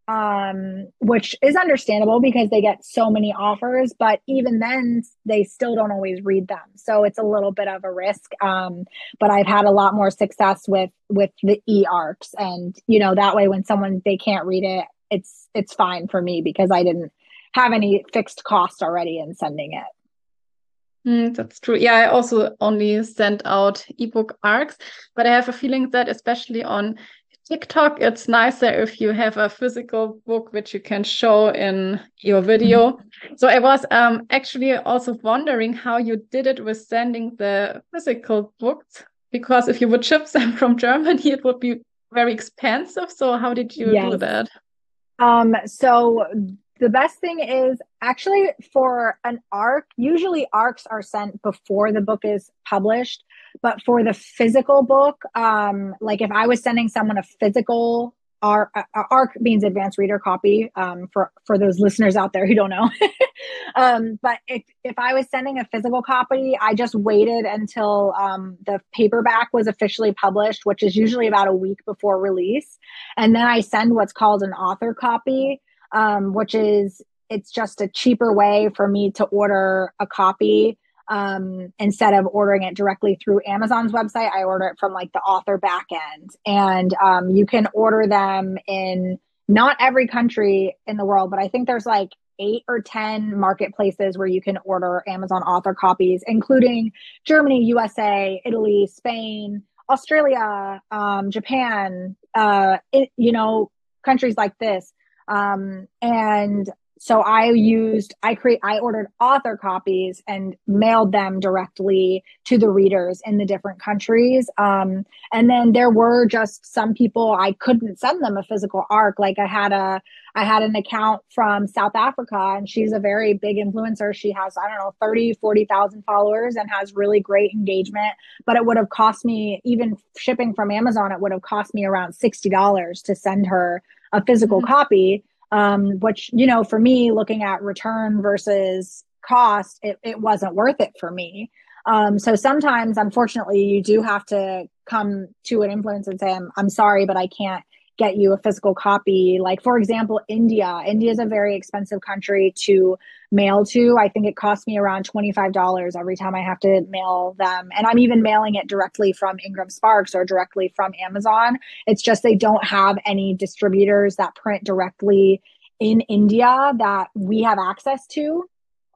um, which is understandable because they get so many offers, but even then they still don't always read them. So it's a little bit of a risk. Um, but I've had a lot more success with with the e-arcs, and you know, that way when someone they can't read it, it's it's fine for me because I didn't have any fixed cost already in sending it. Mm, that's true. Yeah, I also only send out ebook arcs, but I have a feeling that especially on TikTok, it's nicer if you have a physical book which you can show in your video. So I was um actually also wondering how you did it with sending the physical books, because if you would ship them from Germany, it would be very expensive. So how did you do Yes. that? Um, so the best thing is actually for an arc, usually arcs are sent before the book is published, but for the physical book, um, like if I was sending someone a physical arc, uh, arc means advanced reader copy, um, for for those listeners out there who don't know. um, but if if I was sending a physical copy, I just waited until um, the paperback was officially published, which is usually about a week before release, and then I send what's called an author copy, um, which is it's just a cheaper way for me to order a copy. Um, instead of ordering it directly through Amazon's website, I order it from like the author back end. And um, you can order them in not every country in the world, but I think there's like eight or ten marketplaces where you can order Amazon author copies, including Germany, U S A, Italy, Spain, Australia, um, Japan, uh, it, you know, countries like this. Um, and so I used, I create, I ordered author copies and mailed them directly to the readers in the different countries. Um, and then there were just some people I couldn't send them a physical arc. Like I had a, I had an account from South Africa, and she's a very big influencer. She has, I don't know, thirty, forty thousand followers and has really great engagement. But it would have cost me, even shipping from Amazon, it would have cost me around sixty dollars to send her a physical Mhm. copy, um, which, you know, for me, looking at return versus cost, it, it wasn't worth it for me. Um, so sometimes, unfortunately, you do have to come to an influencer and say, I'm, I'm sorry, but I can't get you a physical copy. Like, for example, India. India is a very expensive country to mail to. I think it costs me around twenty-five dollars every time I have to mail them. And I'm even mailing it directly from Ingram Sparks or directly from Amazon. It's just they don't have any distributors that print directly in India that we have access to.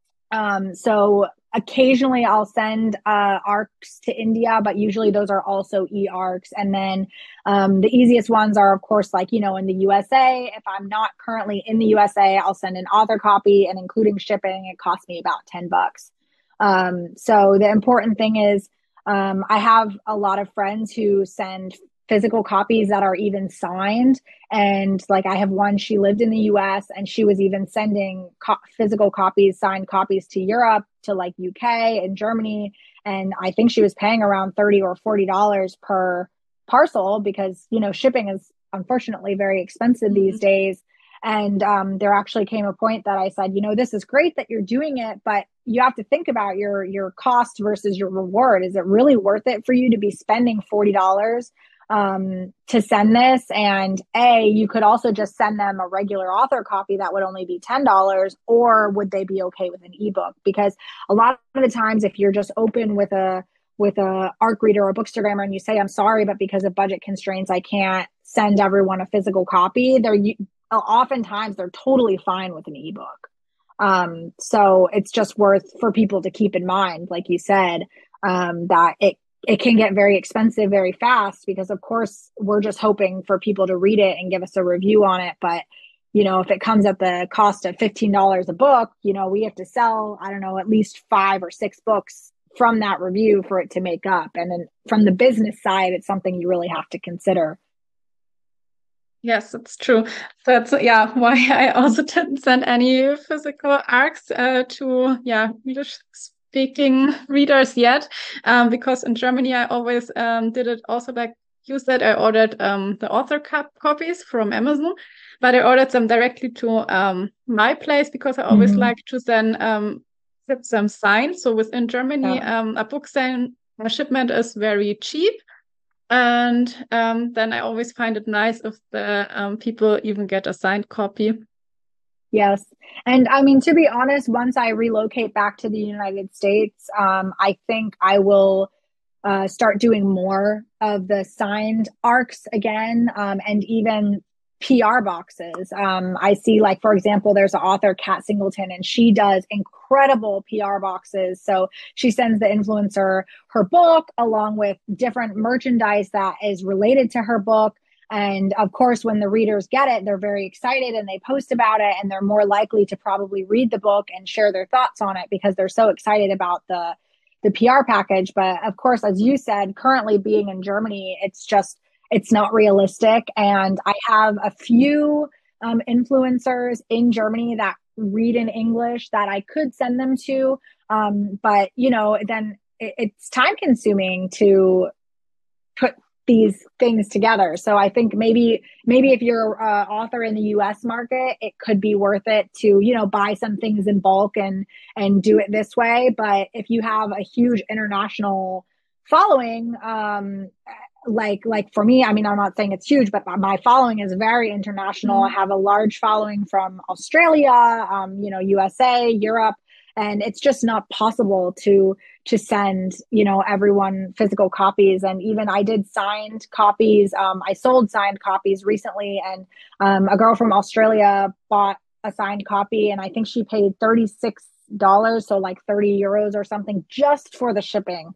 Um, so occasionally I'll send uh, arcs to India, but usually those are also e arcs. And then um, the easiest ones are, of course, like, you know, in the U S A. If I'm not currently in the U S A, I'll send an author copy, and including shipping, it costs me about ten bucks. Um, so the important thing is, um, I have a lot of friends who send physical copies that are even signed. And like I have one, she lived in the U S and she was even sending co- physical copies, signed copies to Europe, to like U K and Germany. And I think she was paying around thirty or forty dollars per parcel because, you know, shipping is unfortunately very expensive these Mhm. days. And um, there actually came a point that I said, you know, this is great that you're doing it, but you have to think about your your cost versus your reward. Is it really worth it for you to be spending forty dollars um, to send this? And A, you could also just send them a regular author copy that would only be ten dollars, or would they be okay with an ebook? Because a lot of the times, if you're just open with a with a arc reader or a bookstagrammer and you say, I'm sorry, but because of budget constraints, I can't send everyone a physical copy, they're oftentimes they're totally fine with an ebook. Um, so it's just worth for people to keep in mind, like you said, um, that it it can get very expensive very fast because, of course, we're just hoping for people to read it and give us a review on it. But you know, if it comes at the cost of fifteen dollars a book, you know, we have to sell, I don't know, at least five or six books from that review for it to make up. And then from the business side, it's something you really have to consider. Yes, it's true. That's yeah, why I also didn't send any physical arcs uh, to yeah English speaking readers yet, um, because in Germany I always um, did it also like you said. I ordered um, the author cop copies from Amazon, but I ordered them directly to um, my place because I always Mm-hmm. like to then um, get them signed. So within Germany, Yeah. um, a book sign a shipment is very cheap. And um, then I always find it nice if the um, people even get a signed copy. Yes. And I mean, to be honest, once I relocate back to the United States, um, I think I will uh, start doing more of the signed arcs again, um, and even P R boxes. Um, I see, like, for example, there's an author, Kat Singleton, and she does incredible P R boxes. So she sends the influencer her book along with different merchandise that is related to her book. And of course, when the readers get it, they're very excited and they post about it, and they're more likely to probably read the book and share their thoughts on it because they're so excited about the the P R package. But of course, as you said, currently being in Germany, it's just it's not realistic. And I have a few um, influencers in Germany that read in English that I could send them to. Um, but you know, then it, it's time consuming to put these things together. So I think maybe maybe if you're an author in the U S market, it could be worth it to, you know, buy some things in bulk and and do it this way. But if you have a huge international following, um, like like for me, I mean, I'm not saying it's huge, but my following is very international. I Mm. have a large following from Australia, um, you know, U S A, Europe, and it's just not possible to to send, you know, everyone physical copies. And even I did signed copies. Um, I sold signed copies recently, and um, a girl from Australia bought a signed copy, and I think she paid thirty-six dollars, so like thirty euros or something, just for the shipping.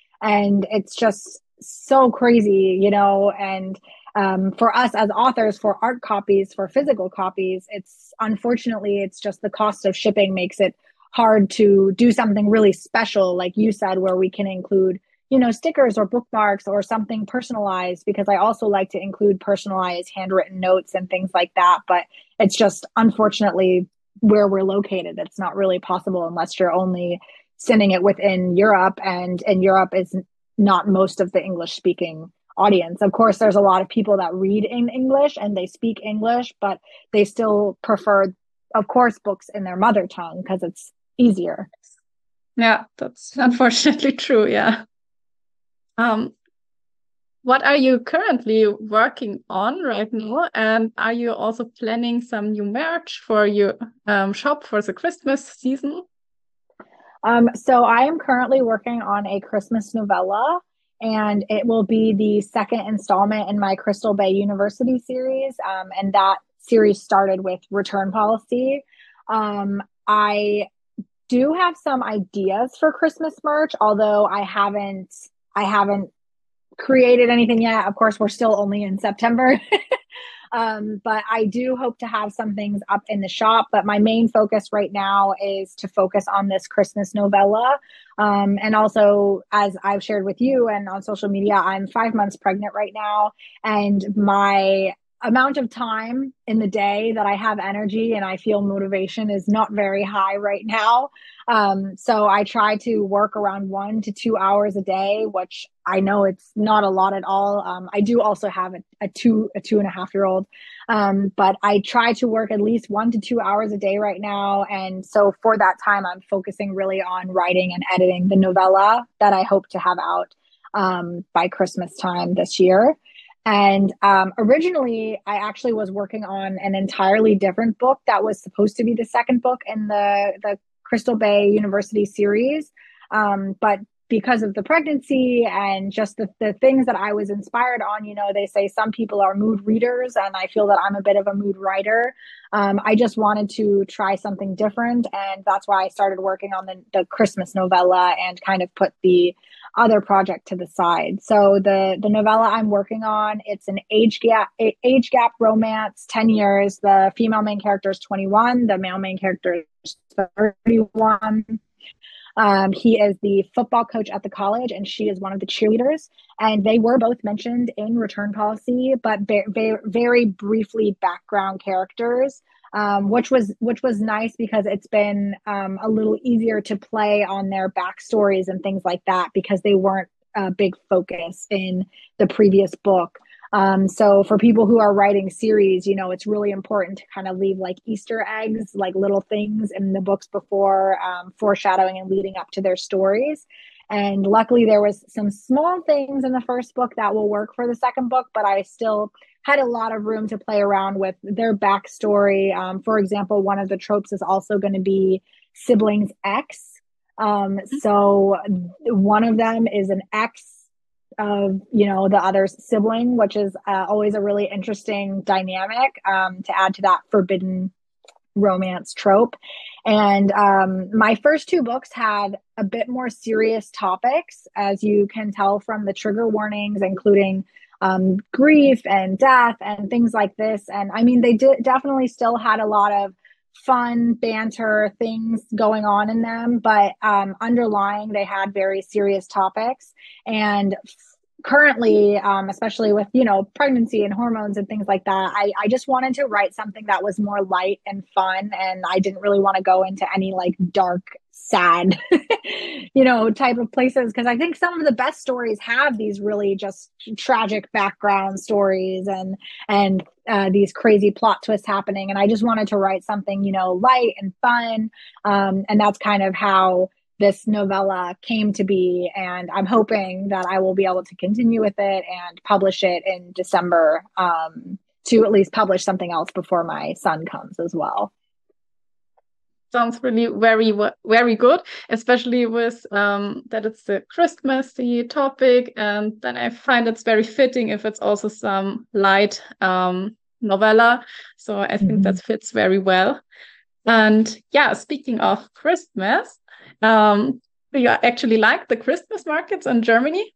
And it's just so crazy, you know. And um, for us as authors, for art copies, for physical copies, it's unfortunately, it's just the cost of shipping makes it hard to do something really special, like you said, where we can include, you know, stickers or bookmarks or something personalized, because I also like to include personalized handwritten notes and things like that. But it's just unfortunately where we're located, it's not really possible unless you're only sending it within Europe, and and Europe is not most of the English speaking audience. Of course, there's a lot of people that read in English and they speak English, but they still prefer, of course, books in their mother tongue because it's easier. Yeah, that's unfortunately true. Yeah. Um, what are you currently working on right now? And are you also planning some new merch for your um, shop for the Christmas season? Um, so I am currently working on a Christmas novella, and it will be the second installment in my Crystal Bay University series. Um, and that series started with Return Policy. Um, I do have some ideas for Christmas merch, although I haven't I haven't created anything yet. Of course, we're still only in September. Um, but I do hope to have some things up in the shop. But my main focus right now is to focus on this Christmas novella. Um, and also, as I've shared with you and on social media, I'm five months pregnant right now. And my amount of time in the day that I have energy and I feel motivation is not very high right now. Um, so I try to work around one to two hours a day, which I know it's not a lot at all. Um, I do also have a, a two a two and a half year old, um, but I try to work at least one to two hours a day right now. And so for that time, I'm focusing really on writing and editing the novella that I hope to have out um, by Christmas time this year. And um, originally, I actually was working on an entirely different book that was supposed to be the second book in the the Crystal Bay University series. Um, but because of the pregnancy and just the, the things that I was inspired on, you know, they say some people are mood readers, and I feel that I'm a bit of a mood writer. Um, I just wanted to try something different. And that's why I started working on the, the Christmas novella and kind of put the other project to the side. So the the novella I'm working on, it's an age gap age gap romance, ten years. The female main character is twenty-one, the male main character is thirty-one. Um, he is the football coach at the college, and she is one of the cheerleaders. And they were both mentioned in Return Policy, but very, very briefly background characters, um, which was which was nice because it's been um, a little easier to play on their backstories and things like that because they weren't a big focus in the previous book. Um, so for people who are writing series, you know, it's really important to kind of leave like Easter eggs, like little things in the books before, um, foreshadowing and leading up to their stories. And luckily, there was some small things in the first book that will work for the second book, but I still had a lot of room to play around with their backstory. Um, for example, one of the tropes is also going to be siblings X. Um, so one of them is an ex of, you know, the other's sibling, which is uh, always a really interesting dynamic um, to add to that forbidden romance trope. And um, my first two books had a bit more serious topics, as you can tell from the trigger warnings, including um, grief and death and things like this. And I mean, they did definitely still had a lot of fun banter things going on in them, but um, underlying, they had very serious topics. And currently, um, especially with, you know, pregnancy and hormones and things like that, I, I just wanted to write something that was more light and fun. And I didn't really want to go into any like dark, sad, you know, type of places. Cause I think some of the best stories have these really just tragic background stories and, and, uh, these crazy plot twists happening. And I just wanted to write something, you know, light and fun. Um, and that's kind of how this novella came to be. And I'm hoping that I will be able to continue with it and publish it in December, um, to at least publish something else before my son comes as well. Sounds really very, very good, especially with um, that it's the Christmassy topic. And then I find it's very fitting if it's also some light um, novella. So I think mm-hmm. that fits very well. And yeah, speaking of Christmas, um, do you actually like the Christmas markets in Germany?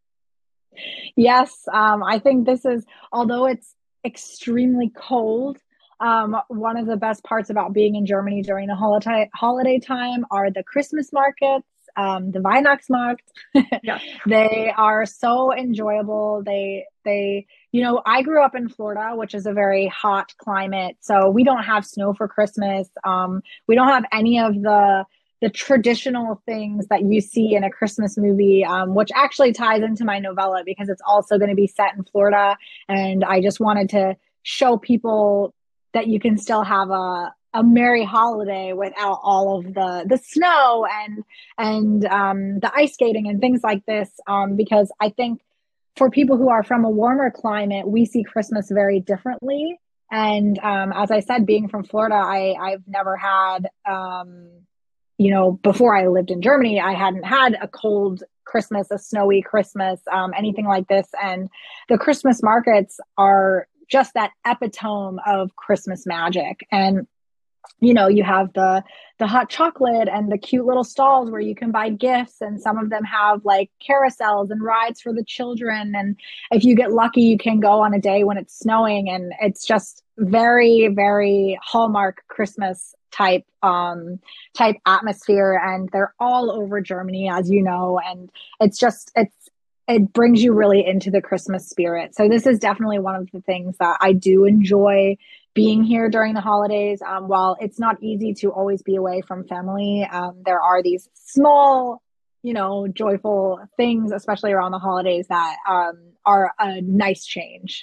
Yes, um, I think this is, although it's extremely cold, um, one of the best parts about being in Germany during the holiday holiday time are the Christmas markets, um, the Weihnachtsmarkt. Yeah. They are so enjoyable. They, they, you know, I grew up in Florida, which is a very hot climate. So we don't have snow for Christmas. Um, we don't have any of the the traditional things that you see in a Christmas movie, um, which actually ties into my novella because it's also going to be set in Florida. And I just wanted to show people that you can still have a, a merry holiday without all of the, the snow and, and um, the ice skating and things like this. Um, because I think for people who are from a warmer climate, we see Christmas very differently. And um, as I said, being from Florida, I, I've never had, um, you know, before I lived in Germany, I hadn't had a cold Christmas, a snowy Christmas, um, anything like this. And the Christmas markets are just that epitome of Christmas magic. And, you know, you have the the hot chocolate and the cute little stalls where you can buy gifts. And some of them have like carousels and rides for the children. And if you get lucky, you can go on a day when it's snowing. And it's just very, very Hallmark Christmas type um type atmosphere. And they're all over Germany, as you know. And it's just it's it brings you really into the Christmas spirit. So this is definitely one of the things that I do enjoy being here during the holidays. Um, while it's not easy to always be away from family, um, there are these small, you know, joyful things, especially around the holidays, that um, are a nice change.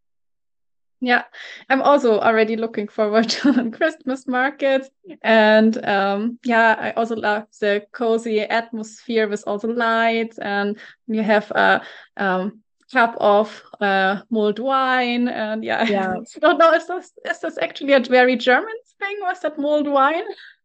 Yeah, I'm also already looking forward to Christmas markets. And um, yeah, I also love the cozy atmosphere with all the lights. And you have a um, cup of uh, mulled wine. And yeah, yeah. I don't know, is this, is this actually a very German thing? Was that mulled wine?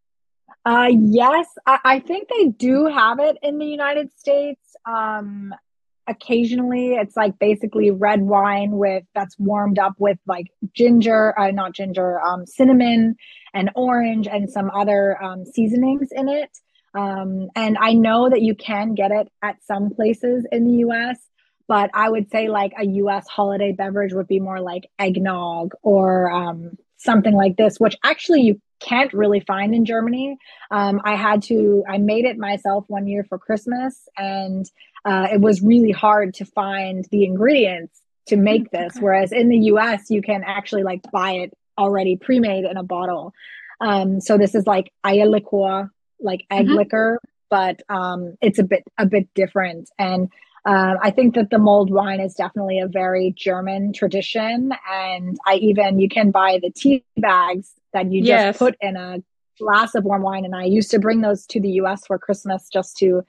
Uh, yes, I, I think they do have it in the United States. Um, occasionally it's like basically red wine with that's warmed up with like ginger, uh, not ginger, um, cinnamon and orange and some other um, seasonings in it. Um, and I know that you can get it at some places in the U S, but I would say like a U S holiday beverage would be more like eggnog or um, something like this, which actually you can't really find in Germany. Um, I had to, I made it myself one year for Christmas, and uh, it was really hard to find the ingredients to make this. Okay. Whereas in the U S, you can actually like buy it already pre-made in a bottle. Um, so this is like Eierlikör, like egg mm-hmm. liquor, but um, it's a bit, a bit different. And uh, I think that the mulled wine is definitely a very German tradition. And I even, you can buy the tea bags that you yes. just put in a glass of warm wine. And I used to bring those to the U S for Christmas just to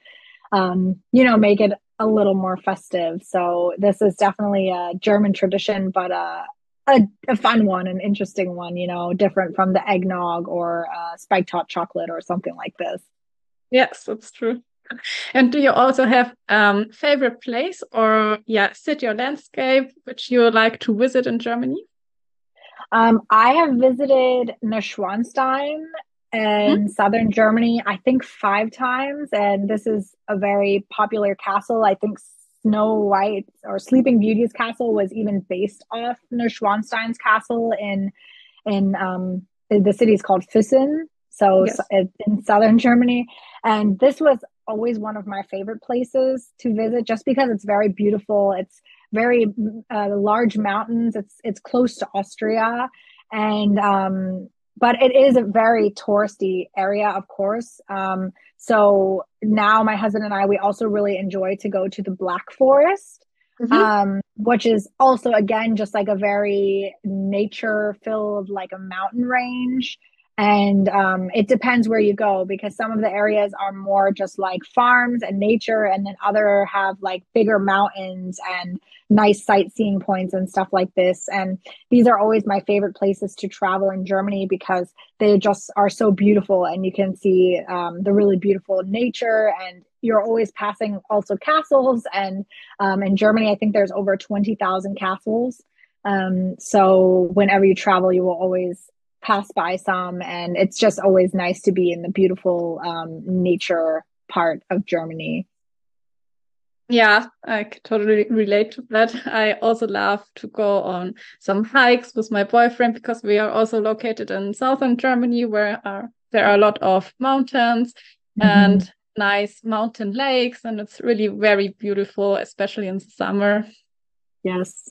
um, you know, make it a little more festive. So this is definitely a German tradition, but a, a, a fun one, an interesting one, you know, different from the eggnog or uh, spiked hot chocolate or something like this. Yes, that's true. And do you also have um favorite place or yeah, city or landscape which you like to visit in Germany? Um, I have visited Neuschwanstein Mhm. in southern Germany, I think five times, and this is a very popular castle. I think Snow White or Sleeping Beauty's castle was even based off Neuschwanstein's castle in in um, the city is called Füssen, so Yes. in southern Germany. And this was always one of my favorite places to visit, just because it's very beautiful. It's very uh, large mountains. It's it's close to Austria, and um, but it is a very touristy area, of course. Um, so now my husband and I, we also really enjoy to go to the Black Forest, Mhm. um, which is also again just like a very nature filled, like a mountain range. And um, it depends where you go, because some of the areas are more just like farms and nature, and then other have like bigger mountains and nice sightseeing points and stuff like this. And these are always my favorite places to travel in Germany, because they just are so beautiful, and you can see um, the really beautiful nature, and you're always passing also castles. And um, in Germany, I think there's over twenty thousand castles. Um, so whenever you travel, you will always pass by some, and it's just always nice to be in the beautiful um, nature part of Germany. Yeah, I can totally relate to that. I also love to go on some hikes with my boyfriend because we are also located in southern Germany where are, there are a lot of mountains Mm-hmm. and nice mountain lakes, and it's really very beautiful, especially in summer. Yes.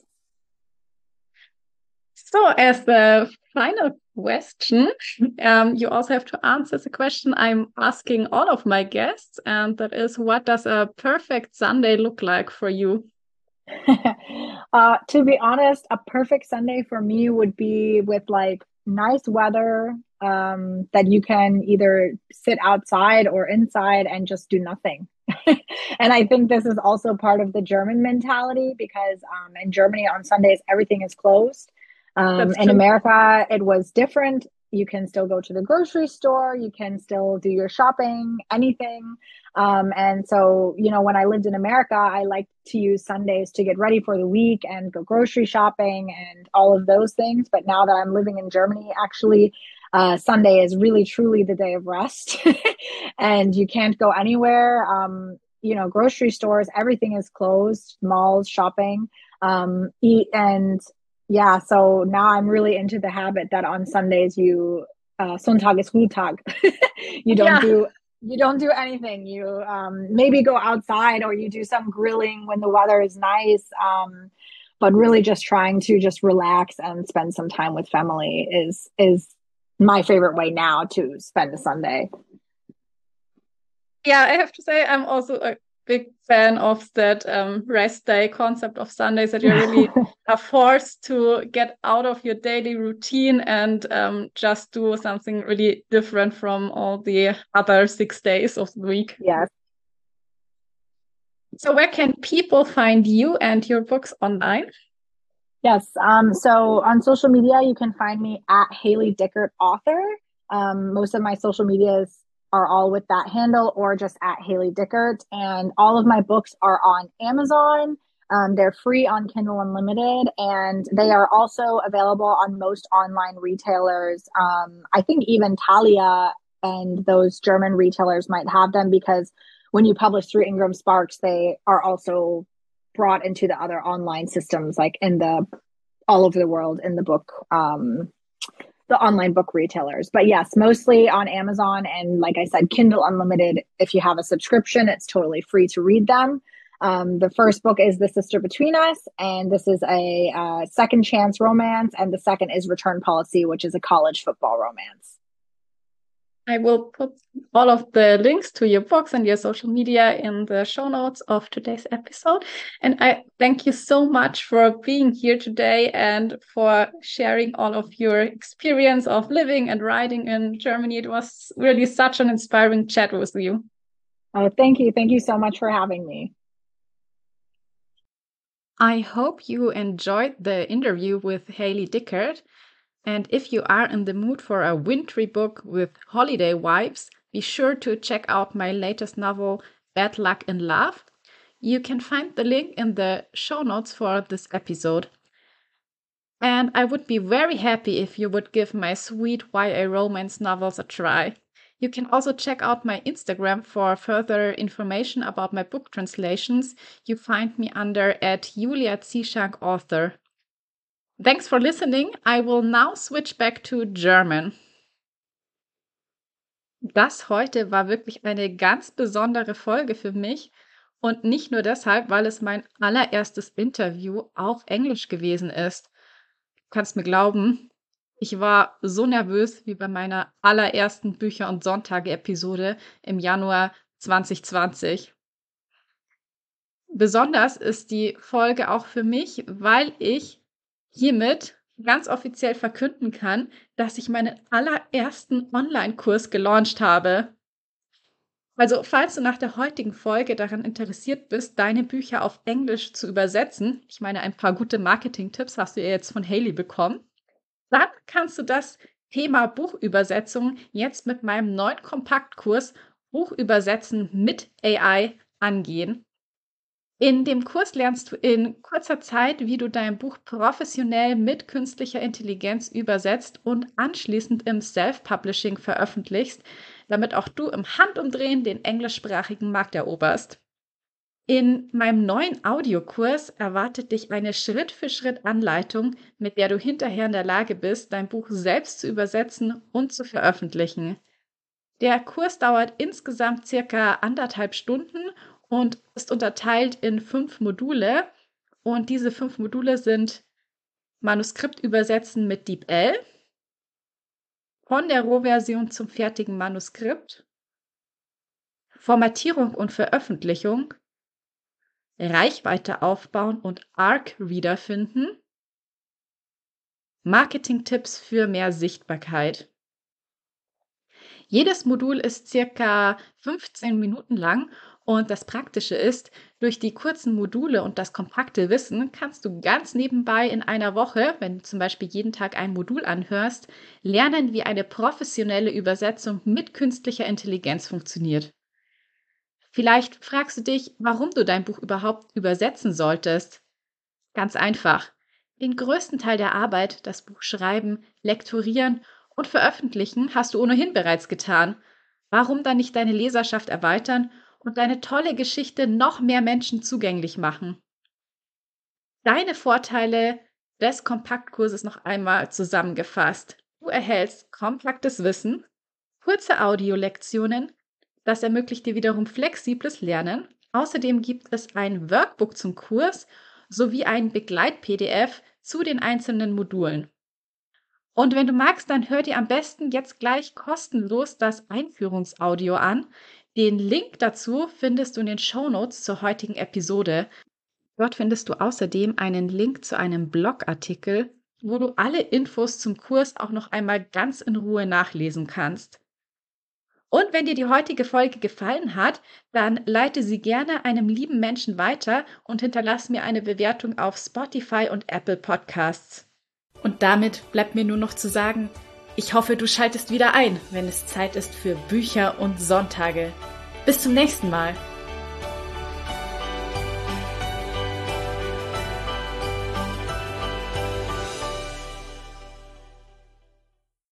So, as the final question, um, you also have to answer the question I'm asking all of my guests, and that is, what does a perfect Sunday look like for you? uh, to be honest, a perfect Sunday for me would be with like nice weather, um, that you can either sit outside or inside and just do nothing. And I think this is also part of the German mentality, because um, in Germany on Sundays, everything is closed. Um, That's in true. America, it was different. You can still go to the grocery store, you can still do your shopping, anything. Um, and so, you know, when I lived in America, I liked to use Sundays to get ready for the week and go grocery shopping and all of those things. But now that I'm living in Germany, actually, uh, Sunday is really truly the day of rest, and you can't go anywhere. Um, you know, grocery stores, everything is closed, malls, shopping, um, eat, and yeah. So now I'm really into the habit that on Sundays you uh, Sonntag ist Ruhetag. You don't Yeah. do you don't do anything. You um, maybe go outside, or you do some grilling when the weather is nice. Um, but really, just trying to just relax and spend some time with family is is my favorite way now to spend a Sunday. Yeah, I have to say I'm also a big fan of that um, rest day concept of Sundays that you really are forced to get out of your daily routine and um, just do something really different from all the other six days of the week. Yes. So where can people find you and your books online? Yes. Um, so on social media, you can find me at Haley Dickert Author. Um, most of my social medias are all with that handle, or just at Haley Dickert. And all of my books are on Amazon. Um, they're free on Kindle Unlimited, and they are also available on most online retailers. Um, I think even Thalia and those German retailers might have them, because when you publish through Ingram Sparks, they are also brought into the other online systems, like in the all over the world in the book, um, the online book retailers. But yes, mostly on Amazon. And like I said, Kindle Unlimited. If you have a subscription, it's totally free to read them. Um, the first book is The Sister Between Us, and this is a uh, second chance romance. And the second is Return Policy, which is a college football romance. I will put all of the links to your books and your social media in the show notes of today's episode. And I thank you so much for being here today and for sharing all of your experience of living and writing in Germany. It was really such an inspiring chat with you. Oh, thank you. Thank you so much for having me. I hope you enjoyed the interview with Hailey Dickert. And if you are in the mood for a wintry book with holiday vibes, be sure to check out my latest novel, Bad Luck in Love. You can find the link in the show notes for this episode. And I would be very happy if you would give my sweet Y A romance novels a try. You can also check out my Instagram for further information about my book translations. You find me under at Julia Zieschank Author. Thanks for listening. I will now switch back to German. Das heute war wirklich eine ganz besondere Folge für mich und nicht nur deshalb, weil es mein allererstes Interview auf Englisch gewesen ist. Du kannst mir glauben, ich war so nervös wie bei meiner allerersten Bücher- und Sonntage-Episode im Januar zwanzig zwanzig. Besonders ist die Folge auch für mich, weil ich hiermit ganz offiziell verkünden kann, dass ich meinen allerersten Online-Kurs gelauncht habe. Also, falls du nach der heutigen Folge daran interessiert bist, deine Bücher auf Englisch zu übersetzen, ich meine, ein paar gute Marketing-Tipps hast du ja jetzt von Hailey bekommen, dann kannst du das Thema Buchübersetzung jetzt mit meinem neuen Kompaktkurs Buchübersetzen mit A I angehen. In dem Kurs lernst du in kurzer Zeit, wie du dein Buch professionell mit künstlicher Intelligenz übersetzt und anschließend im Self-Publishing veröffentlichst, damit auch du im Handumdrehen den englischsprachigen Markt eroberst. In meinem neuen Audiokurs erwartet dich eine Schritt-für-Schritt-Anleitung, mit der du hinterher in der Lage bist, dein Buch selbst zu übersetzen und zu veröffentlichen. Der Kurs dauert insgesamt circa anderthalb Stunden und ist unterteilt in fünf Module. Und diese fünf Module sind Manuskript übersetzen mit DeepL, von der Rohversion zum fertigen Manuskript, Formatierung und Veröffentlichung, Reichweite aufbauen und Arc-Reader finden, Marketing-Tipps für mehr Sichtbarkeit. Jedes Modul ist circa fünfzehn Minuten lang und das Praktische ist, durch die kurzen Module und das kompakte Wissen kannst du ganz nebenbei in einer Woche, wenn du zum Beispiel jeden Tag ein Modul anhörst, lernen, wie eine professionelle Übersetzung mit künstlicher Intelligenz funktioniert. Vielleicht fragst du dich, warum du dein Buch überhaupt übersetzen solltest. Ganz einfach. Den größten Teil der Arbeit, das Buch schreiben, lektorieren und veröffentlichen, hast du ohnehin bereits getan. Warum dann nicht deine Leserschaft erweitern und deine tolle Geschichte noch mehr Menschen zugänglich machen? Deine Vorteile des Kompaktkurses noch einmal zusammengefasst. Du erhältst kompaktes Wissen, kurze Audiolektionen, das ermöglicht dir wiederum flexibles Lernen. Außerdem gibt es ein Workbook zum Kurs sowie ein Begleit-P D F zu den einzelnen Modulen. Und wenn du magst, dann hör dir am besten jetzt gleich kostenlos das Einführungsaudio an. Den Link dazu findest du in den Shownotes zur heutigen Episode. Dort findest du außerdem einen Link zu einem Blogartikel, wo du alle Infos zum Kurs auch noch einmal ganz in Ruhe nachlesen kannst. Und wenn dir die heutige Folge gefallen hat, dann leite sie gerne einem lieben Menschen weiter und hinterlass mir eine Bewertung auf Spotify und Apple Podcasts. Und damit bleibt mir nur noch zu sagen, ich hoffe, du schaltest wieder ein, wenn es Zeit ist für Bücher und Sonntage. Bis zum nächsten Mal.